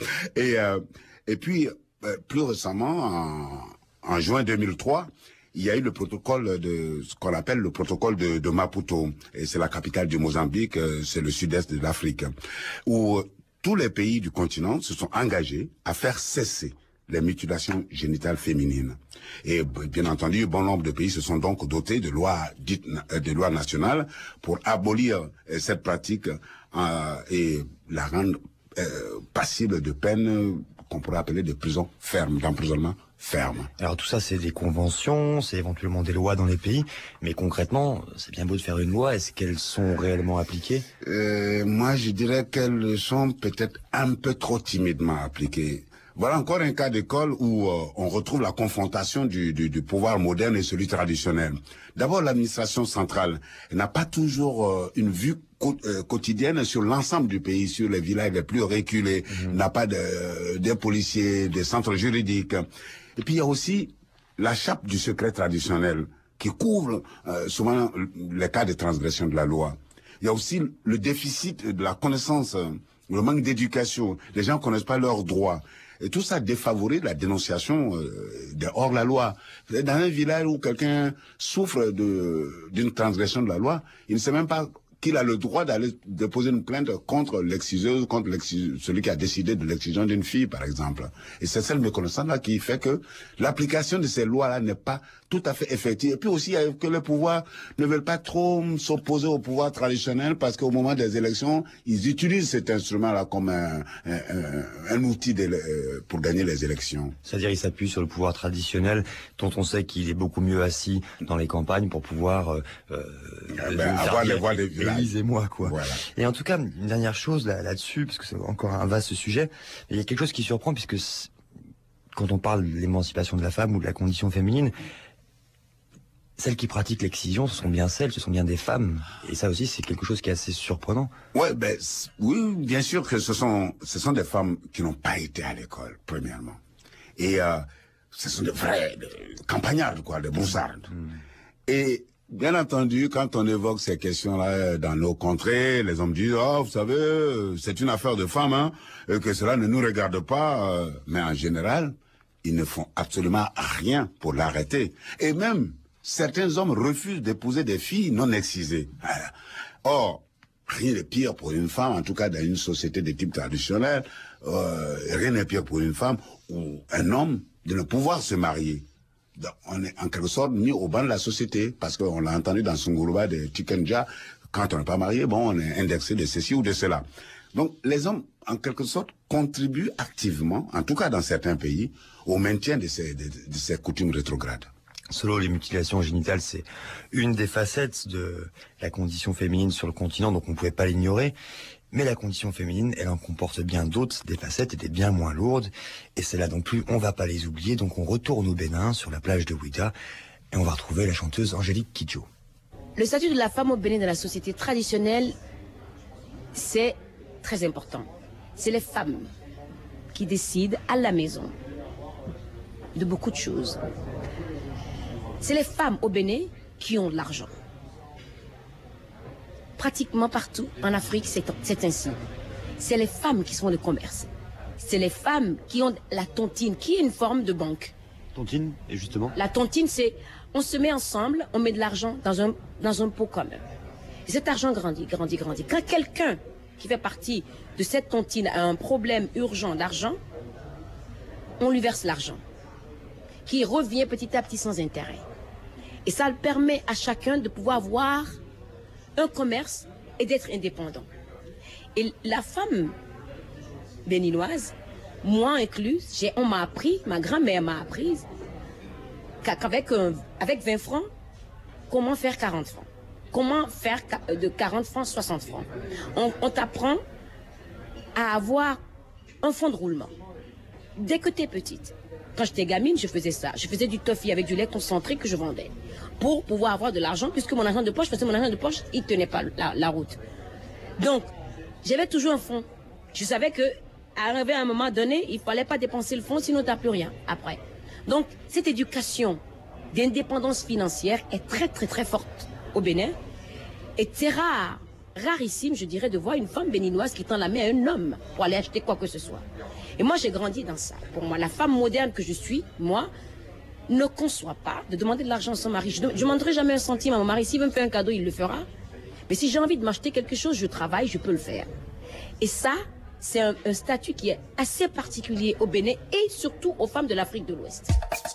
Et puis, plus récemment, en juin 2003, il y a eu le protocole de ce qu'on appelle le protocole de Maputo. Et c'est la capitale du Mozambique, c'est le sud-est de l'Afrique, où tous les pays du continent se sont engagés à faire cesser les mutilations génitales féminines. Et bien entendu, bon nombre de pays se sont donc dotés de lois dites de lois nationales pour abolir cette pratique et la rendre passible de peine qu'on pourrait appeler de prison ferme, d'emprisonnement ferme. Alors tout ça, c'est des conventions, c'est éventuellement des lois dans les pays, mais concrètement, c'est bien beau de faire une loi, est-ce qu'elles sont réellement appliquées? Moi, je dirais qu'elles sont peut-être un peu trop timidement appliquées. Voilà encore un cas d'école où on retrouve la confrontation du pouvoir moderne et celui traditionnel. D'abord, l'administration centrale n'a pas toujours une vue quotidienne sur l'ensemble du pays, sur les villages les plus reculés, n'a pas des policiers, des centres juridiques. Et puis il y a aussi la chape du secret traditionnel qui couvre souvent les cas de transgression de la loi. Il y a aussi le déficit de la connaissance, le manque d'éducation. Les gens ne connaissent pas leurs droits. Et tout ça défavorise la dénonciation de hors-la-loi. Dans un village où quelqu'un souffre d'une transgression de la loi, il ne sait même pas qu'il a le droit d'aller déposer une plainte contre l'exciseuse, contre celui qui a décidé de l'excision d'une fille, par exemple. Et c'est cette méconnaissance-là qui fait que l'application de ces lois-là n'est pas tout à fait effective. Et puis aussi, que les pouvoirs ne veulent pas trop s'opposer au pouvoir traditionnel parce qu'au moment des élections, ils utilisent cet instrument-là comme un outil pour gagner les élections. C'est-à-dire, ils s'appuient sur le pouvoir traditionnel dont on sait qu'il est beaucoup mieux assis dans les campagnes pour pouvoir avoir les voix des villages. Élisez-moi, quoi. Voilà. Et en tout cas, une dernière chose là-dessus, parce que c'est encore un vaste sujet, il y a quelque chose qui surprend puisque quand on parle de l'émancipation de la femme ou de la condition féminine, celles qui pratiquent l'excision, ce sont bien des femmes. Et ça aussi, c'est quelque chose qui est assez surprenant. Ouais, oui, bien sûr que ce sont des femmes qui n'ont pas été à l'école, premièrement. Et ce sont de vraies campagnardes, quoi, des broussardes. Et bien entendu, quand on évoque ces questions-là dans nos contrées, les hommes disent, oh, vous savez, c'est une affaire de femmes, hein, que cela ne nous regarde pas. Mais en général, ils ne font absolument rien pour l'arrêter. Et même, certains hommes refusent d'épouser des filles non excisées. Voilà. Or, rien n'est pire pour une femme, en tout cas dans une société de type traditionnel, rien n'est pire pour une femme ou un homme de ne pouvoir se marier. Donc, on est en quelque sorte mis au banc de la société, parce qu'on l'a entendu dans Sungurba de Tikenja, quand on n'est pas marié, bon, on est indexé de ceci ou de cela. Donc, les hommes, en quelque sorte, contribuent activement, en tout cas dans certains pays, au maintien de ces coutumes rétrogrades. Selon les mutilations génitales, c'est une des facettes de la condition féminine sur le continent, donc on ne pouvait pas l'ignorer. Mais la condition féminine, elle en comporte bien d'autres, des facettes et des bien moins lourdes. Et celles-là non plus, on va pas les oublier. Donc on retourne au Bénin, sur la plage de Ouida, et on va retrouver la chanteuse Angélique Kidjo. Le statut de la femme au Bénin dans la société traditionnelle, c'est très important. C'est les femmes qui décident à la maison de beaucoup de choses. C'est les femmes au Bénin qui ont de l'argent. Pratiquement partout en Afrique, c'est ainsi. C'est les femmes qui font le commerce. C'est les femmes qui ont la tontine, qui est une forme de banque. Tontine, et justement? La tontine, c'est, on se met ensemble, on met de l'argent dans un pot commun. Et cet argent grandit, grandit, grandit. Quand quelqu'un qui fait partie de cette tontine a un problème urgent d'argent, on lui verse l'argent, qui revient petit à petit sans intérêt. Et ça permet à chacun de pouvoir avoir un commerce et d'être indépendant. Et la femme béninoise, moi incluse, on m'a appris, ma grand-mère m'a appris, qu'avec 20 francs, comment faire 40 francs. Comment faire de 40 francs 60 francs. On t'apprend à avoir un fonds de roulement. Dès que tu es petite. Quand j'étais gamine, je faisais ça. Je faisais du toffee avec du lait concentré que je vendais. Pour pouvoir avoir de l'argent, puisque mon argent de poche, il ne tenait pas la route. Donc, j'avais toujours un fonds. Je savais que, arrivé à un moment donné, il ne fallait pas dépenser le fonds, sinon tu n'as plus rien après. Donc, cette éducation d'indépendance financière est très, très, très forte au Bénin. Et c'est rarissime, je dirais, de voir une femme béninoise qui tend la main à un homme pour aller acheter quoi que ce soit. Et moi, j'ai grandi dans ça. Pour moi, la femme moderne que je suis, moi, ne conçoit pas de demander de l'argent à son mari. Je ne demanderai jamais un centime à mon mari. S'il veut me faire un cadeau, il le fera. Mais si j'ai envie de m'acheter quelque chose, je travaille, je peux le faire. Et ça, c'est un statut qui est assez particulier au Bénin et surtout aux femmes de l'Afrique de l'Ouest.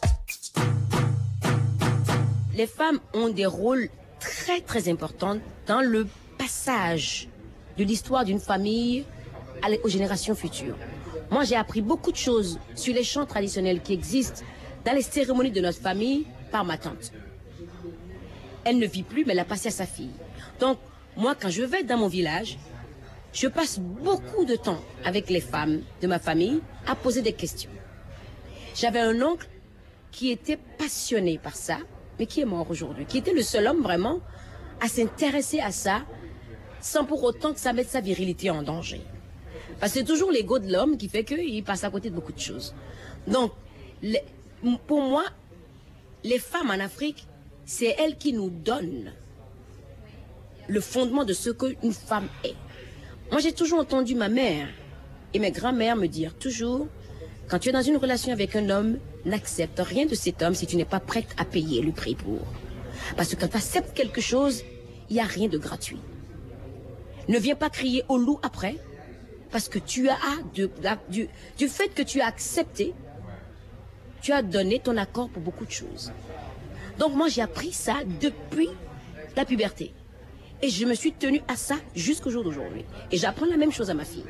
Les femmes ont des rôles très très importants dans le passage de l'histoire d'une famille aux générations futures. Moi, j'ai appris beaucoup de choses sur les chants traditionnels qui existent dans les cérémonies de notre famille par ma tante. Elle ne vit plus, mais elle a passé à sa fille. Donc, moi, quand je vais dans mon village, je passe beaucoup de temps avec les femmes de ma famille à poser des questions. J'avais un oncle qui était passionné par ça, mais qui est mort aujourd'hui, qui était le seul homme vraiment à s'intéresser à ça sans pour autant que ça mette sa virilité en danger. Parce que c'est toujours l'ego de l'homme qui fait qu'il passe à côté de beaucoup de choses. Donc, pour moi, les femmes en Afrique, c'est elles qui nous donnent le fondement de ce qu'une femme est. Moi, j'ai toujours entendu ma mère et mes grands-mères me dire toujours, quand tu es dans une relation avec un homme, n'accepte rien de cet homme si tu n'es pas prête à payer le prix pour. Parce que quand tu acceptes quelque chose, il n'y a rien de gratuit. Ne viens pas crier au loup après, parce que tu as du fait que tu as accepté, tu as donné ton accord pour beaucoup de choses. Donc moi, j'ai appris ça depuis la puberté. Et je me suis tenue à ça jusqu'au jour d'aujourd'hui. Et j'apprends la même chose à ma fille.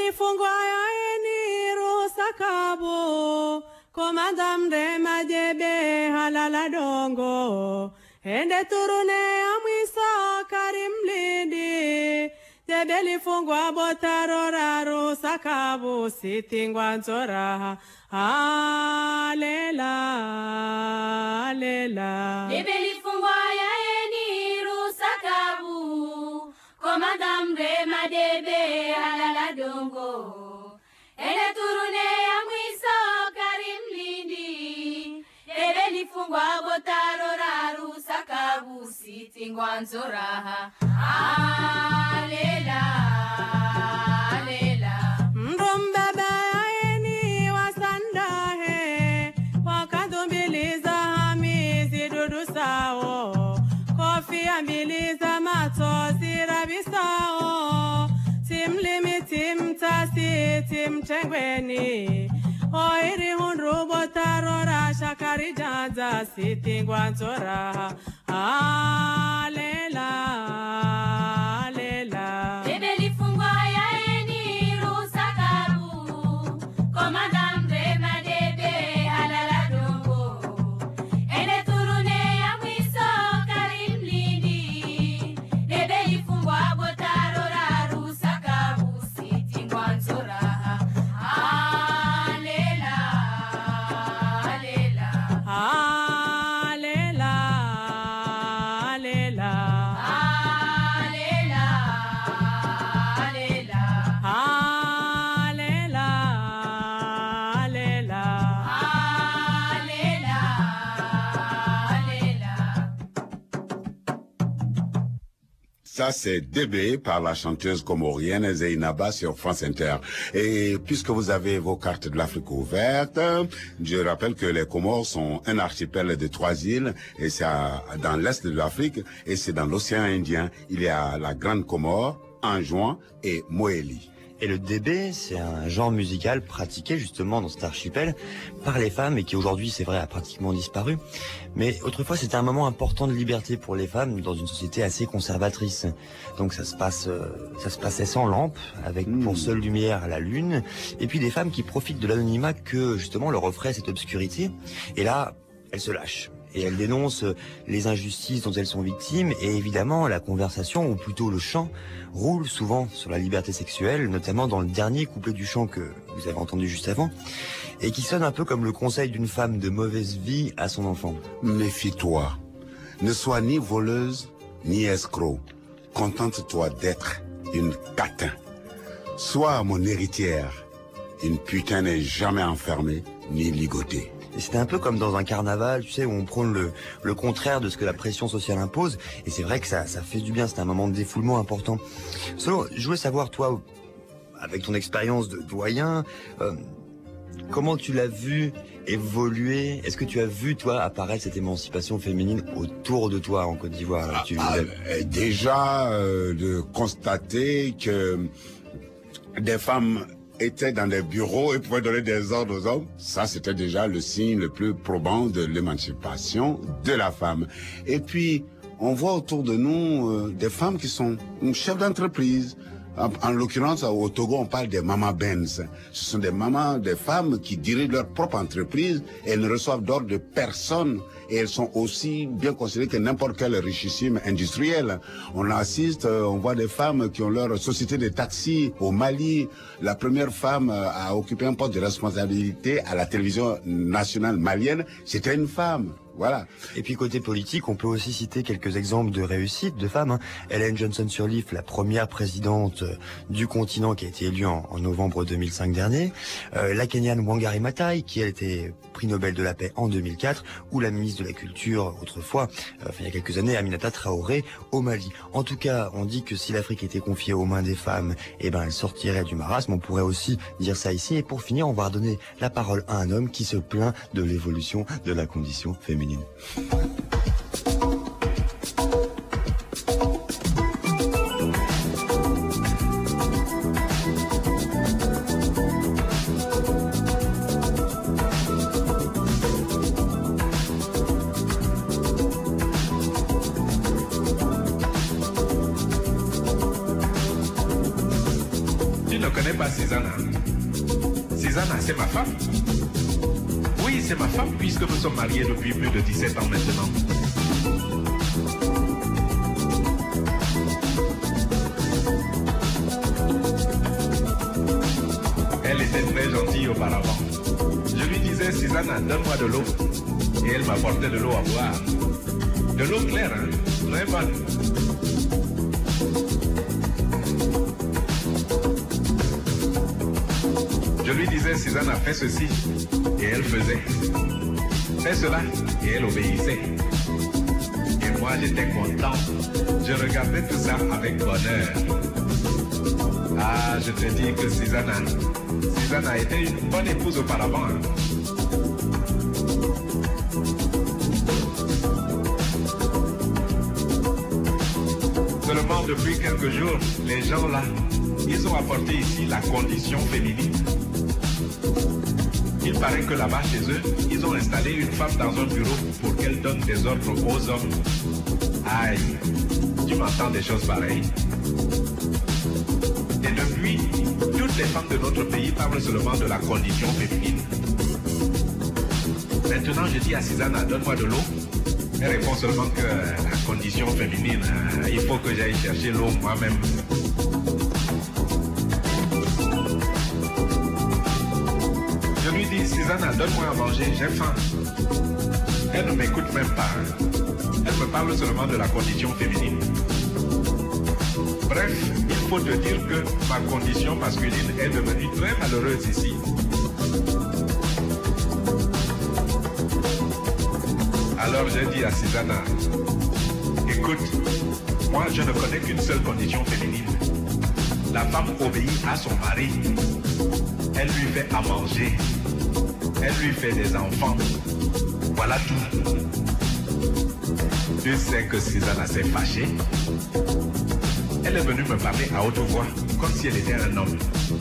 Tebeli fungwa botaro raro sakabo sitingwa nzora alela alela Tebeli fungwa ya eniru sakabu Komadam Rema debe halala dongo Ele turune ya mwiso karim lindi Tebeli fungwa botaro raro sakabu sitingwa nzora alela alela Mrombebe eni wasanda he Wakadumbiliza hamizi dudu sao Kofi ambiliza mato sirabisao Timlimi timtasi timtengweni Oiri hunru botarora shakari janza sitingwa nzora alela alela Tebeli fungwa ya eniru sakabu Komadam Rema debe halala dongo Ene turune ya mwiso karim lindi Tebeli fungwa botaro raru sakabu sitingwa nzora alela alela alela alela alela alela Ça, c'est DB par la chanteuse comorienne Zeinaba sur France Inter. Et puisque vous avez vos cartes de l'Afrique ouvertes, je rappelle que les Comores sont un archipel de 3 îles et c'est dans l'est de l'Afrique et c'est dans l'océan Indien. Il y a la Grande Comore, Anjouan et Moélie. Et le débé, c'est un genre musical pratiqué justement dans cet archipel par les femmes et qui aujourd'hui, c'est vrai, a pratiquement disparu. Mais autrefois, c'était un moment important de liberté pour les femmes dans une société assez conservatrice. Donc ça se passait sans lampe, avec pour seule lumière la lune, et puis des femmes qui profitent de l'anonymat que justement leur offrait cette obscurité. Et là, elles se lâchent. Et elles dénoncent les injustices dont elles sont victimes. Et évidemment, la conversation, ou plutôt le chant, roule souvent sur la liberté sexuelle, notamment dans le dernier couplet du chant que vous avez entendu juste avant, et qui sonne un peu comme le conseil d'une femme de mauvaise vie à son enfant. Méfie-toi. Ne sois ni voleuse, ni escroc. Contente-toi d'être une catin. Sois mon héritière. Une putain n'est jamais enfermée, ni ligotée. Et c'était un peu comme dans un carnaval, tu sais, où on prône le contraire de ce que la pression sociale impose. Et c'est vrai que ça fait du bien, c'est un moment de défoulement important. Solo, je voulais savoir, toi, avec ton expérience de doyen, comment tu l'as vu évoluer? Est-ce que tu as vu, toi, apparaître cette émancipation féminine autour de toi en Côte d'Ivoire? Déjà, de constater que des femmes étaient dans des bureaux et pouvaient donner des ordres aux hommes, ça c'était déjà le signe le plus probant de l'émancipation de la femme. Et puis, on voit autour de nous des femmes qui sont chefs d'entreprise. En l'occurrence, au Togo, on parle des mamas Benz. Ce sont des mamans, des femmes qui dirigent leur propre entreprise. Elles ne reçoivent d'ordre de personne. Et elles sont aussi bien considérées que n'importe quel richissime industriel. On assiste, on voit des femmes qui ont leur société de taxi au Mali. La première femme à occuper un poste de responsabilité à la télévision nationale malienne, c'était une femme. Voilà. Et puis côté politique, on peut aussi citer quelques exemples de réussite de femmes. Hein. Ellen Johnson Sirleaf, la première présidente du continent qui a été élue en novembre 2005 dernier. La Kenyane Wangari Maathai, qui elle était prix Nobel de la paix en 2004, ou la ministre de la Culture autrefois, il y a quelques années, Aminata Traoré au Mali. En tout cas, on dit que si l'Afrique était confiée aux mains des femmes, eh ben elle sortirait du marasme. On pourrait aussi dire ça ici. Et pour finir, on va redonner la parole à un homme qui se plaint de l'évolution de la condition féminine. Tu ne connais pas Susanna. Susanna, c'est ma femme. Oui, c'est ma femme, puisque nous sommes mariés depuis plus de 17 ans maintenant. Elle était très gentille auparavant. Je lui disais, Susanna, donne-moi de l'eau. Et elle m'apportait de l'eau à boire. De l'eau claire, hein, très bonne. Je lui disais, Susanna, fais ceci. Et elle faisait. Fais cela. Et elle obéissait. Et moi, j'étais content. Je regardais tout ça avec bonheur. Ah, je te dis que Susanna était une bonne épouse auparavant. Hein. Seulement depuis quelques jours, les gens là, ils ont apporté ici la condition féminine. Il paraît que là-bas, chez eux, ils ont installé une femme dans un bureau pour qu'elle donne des ordres aux hommes. Aïe, tu m'entends des choses pareilles? Et depuis, toutes les femmes de notre pays parlent seulement de la condition féminine. Maintenant, je dis à Susanna, donne-moi de l'eau. Elle répond seulement que la condition féminine, il faut que j'aille chercher l'eau moi-même. Je lui dis, Susanna, donne-moi à manger, j'ai faim. Elle ne m'écoute même pas. Elle me parle seulement de la condition féminine. Bref, il faut te dire que ma condition masculine est devenue très malheureuse ici. Alors j'ai dit à Susanna, écoute, moi je ne connais qu'une seule condition féminine. La femme obéit à son mari. Elle lui fait à manger. Elle lui fait des enfants. Voilà tout. Tu sais que Susanna s'est fâchée. Elle est venue me parler à haute voix, comme si elle était un homme.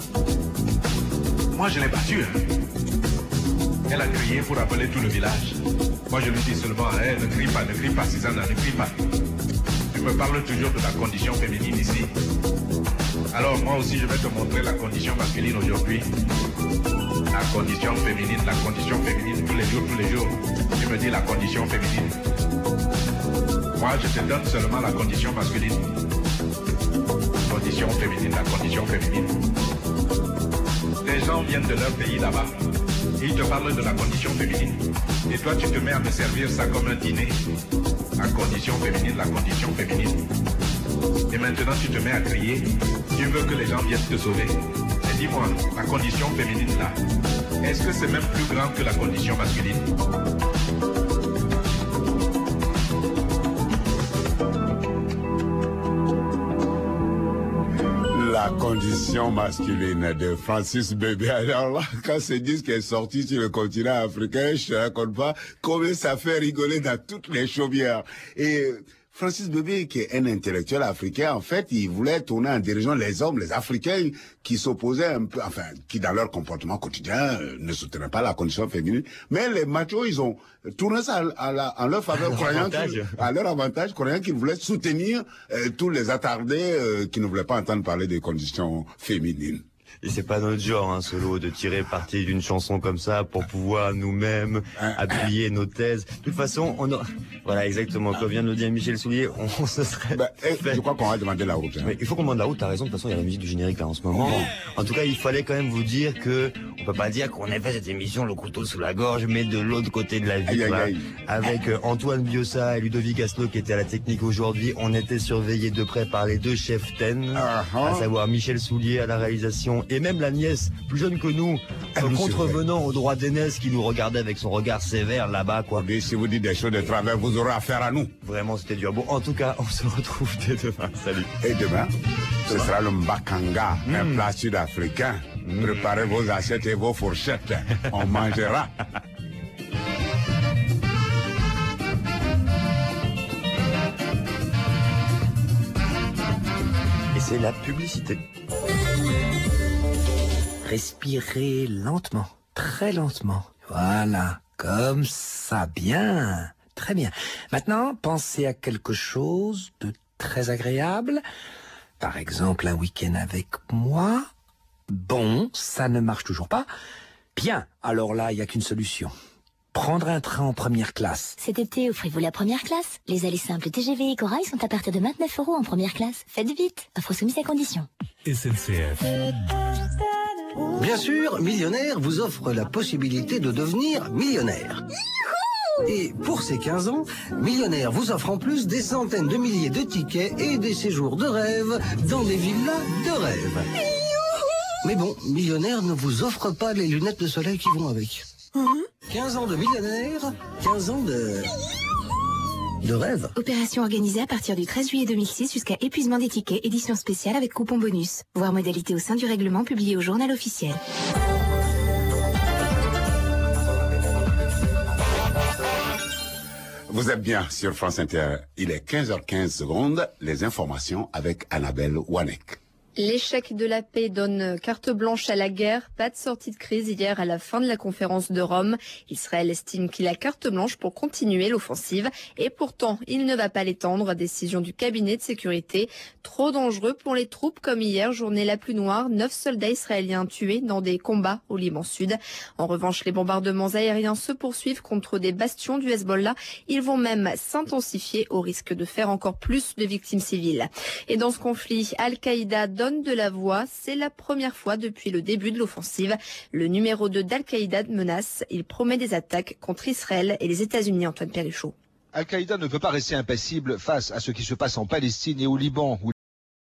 Moi je l'ai battue. Elle a crié pour appeler tout le village. Moi je lui dis seulement, ne crie pas Susanna, ne crie pas. Tu me parles toujours de la condition féminine ici. Alors moi aussi je vais te montrer la condition masculine aujourd'hui. La condition féminine, tous les jours. Tu me dis la condition féminine. Moi je te donne seulement la condition masculine. Condition féminine, la condition féminine. Les gens viennent de leur pays là-bas. Ils te parlent de la condition féminine. Et toi tu te mets à me servir ça comme un dîner. La condition féminine, la condition féminine. Et maintenant tu te mets à crier. Tu veux que les gens viennent te sauver. Et dis-moi, la condition féminine là, est-ce que c'est même plus grand que la condition masculine? La condition masculine de Francis Bébé. Alors là, quand ce disque est sorti sur le continent africain, je ne raconte pas combien ça fait rigoler dans toutes les chaumières. Et Francis Bébé, qui est un intellectuel africain, en fait, il voulait tourner en dirigeant les hommes, les Africains, qui s'opposaient un peu, enfin, qui dans leur comportement quotidien ne soutenaient pas la condition féminine. Mais les machos, ils ont tourné ça en leur faveur, à leur avantage, croyant qu'ils voulaient soutenir tous les attardés qui ne voulaient pas entendre parler des conditions féminines. Et c'est pas notre genre, hein, Solo, de tirer parti d'une chanson comme ça pour pouvoir nous-mêmes appuyer nos thèses. De toute façon, voilà, exactement, comme vient de le dire Michel Soulier, on se serait je crois qu'on va demander la route. Hein. Mais il faut qu'on demande la route, t'as raison, de toute façon, il y a la musique du générique là en ce moment. En tout cas, il fallait quand même vous dire que on peut pas dire qu'on ait fait cette émission le couteau sous la gorge, mais de l'autre côté de la vitre, avec Antoine Biossa et Ludovic Asselot qui étaient à la technique aujourd'hui. On était surveillés de près par les deux chefs TEN, à savoir Michel Soulier à la réalisation et même la nièce, plus jeune que nous, un contrevenant au droit d'aînesse qui nous regardait avec son regard sévère là-bas, quoi. Mais si vous dites des choses de travers, vous aurez affaire à nous. Vraiment, c'était dur. Bon, en tout cas, on se retrouve dès demain. Salut. Et demain, ce sera le Mbakanga, un plat sud-africain. Préparez vos assiettes et vos fourchettes. On mangera. Et c'est la publicité. Respirez lentement, très lentement. Voilà, comme ça, bien, très bien. Maintenant, pensez à quelque chose de très agréable. Par exemple, un week-end avec moi. Bon, ça ne marche toujours pas. Bien, alors là, il n'y a qu'une solution. Prendre un train en première classe. Cet été, offrez-vous la première classe. Les allées simples TGV et Corail sont à partir de 29 € en première classe. Faites vite, offre soumise à condition. SNCF. Bien sûr, Millionnaire vous offre la possibilité de devenir millionnaire. Et pour ces 15 ans, Millionnaire vous offre en plus des centaines de milliers de tickets et des séjours de rêve dans des villas de rêve. Mais bon, Millionnaire ne vous offre pas les lunettes de soleil qui vont avec. 15 ans de Millionnaire, 15 ans de rêve. Opération organisée à partir du 13 juillet 2006 jusqu'à épuisement des tickets, édition spéciale avec coupon bonus. Voir modalité au sein du règlement publié au journal officiel. Vous êtes bien sur France Inter. Il est 15h15, les informations avec Annabelle Wanek. L'échec de la paix donne carte blanche à la guerre. Pas de sortie de crise hier à la fin de la conférence de Rome. Israël estime qu'il a carte blanche pour continuer l'offensive. Et pourtant, il ne va pas l'étendre. Décision du cabinet de sécurité. Trop dangereux pour les troupes comme hier, journée la plus noire. 9 soldats israéliens tués dans des combats au Liban Sud. En revanche, les bombardements aériens se poursuivent contre des bastions du Hezbollah. Ils vont même s'intensifier au risque de faire encore plus de victimes civiles. Et dans ce conflit, Al-Qaïda donne de la voix. C'est la première fois depuis le début de l'offensive. Le numéro 2 d'Al-Qaïda menace. Il promet des attaques contre Israël et les États-Unis. Antoine Perrichot. Al-Qaïda ne peut pas rester impassible face à ce qui se passe en Palestine et au Liban, où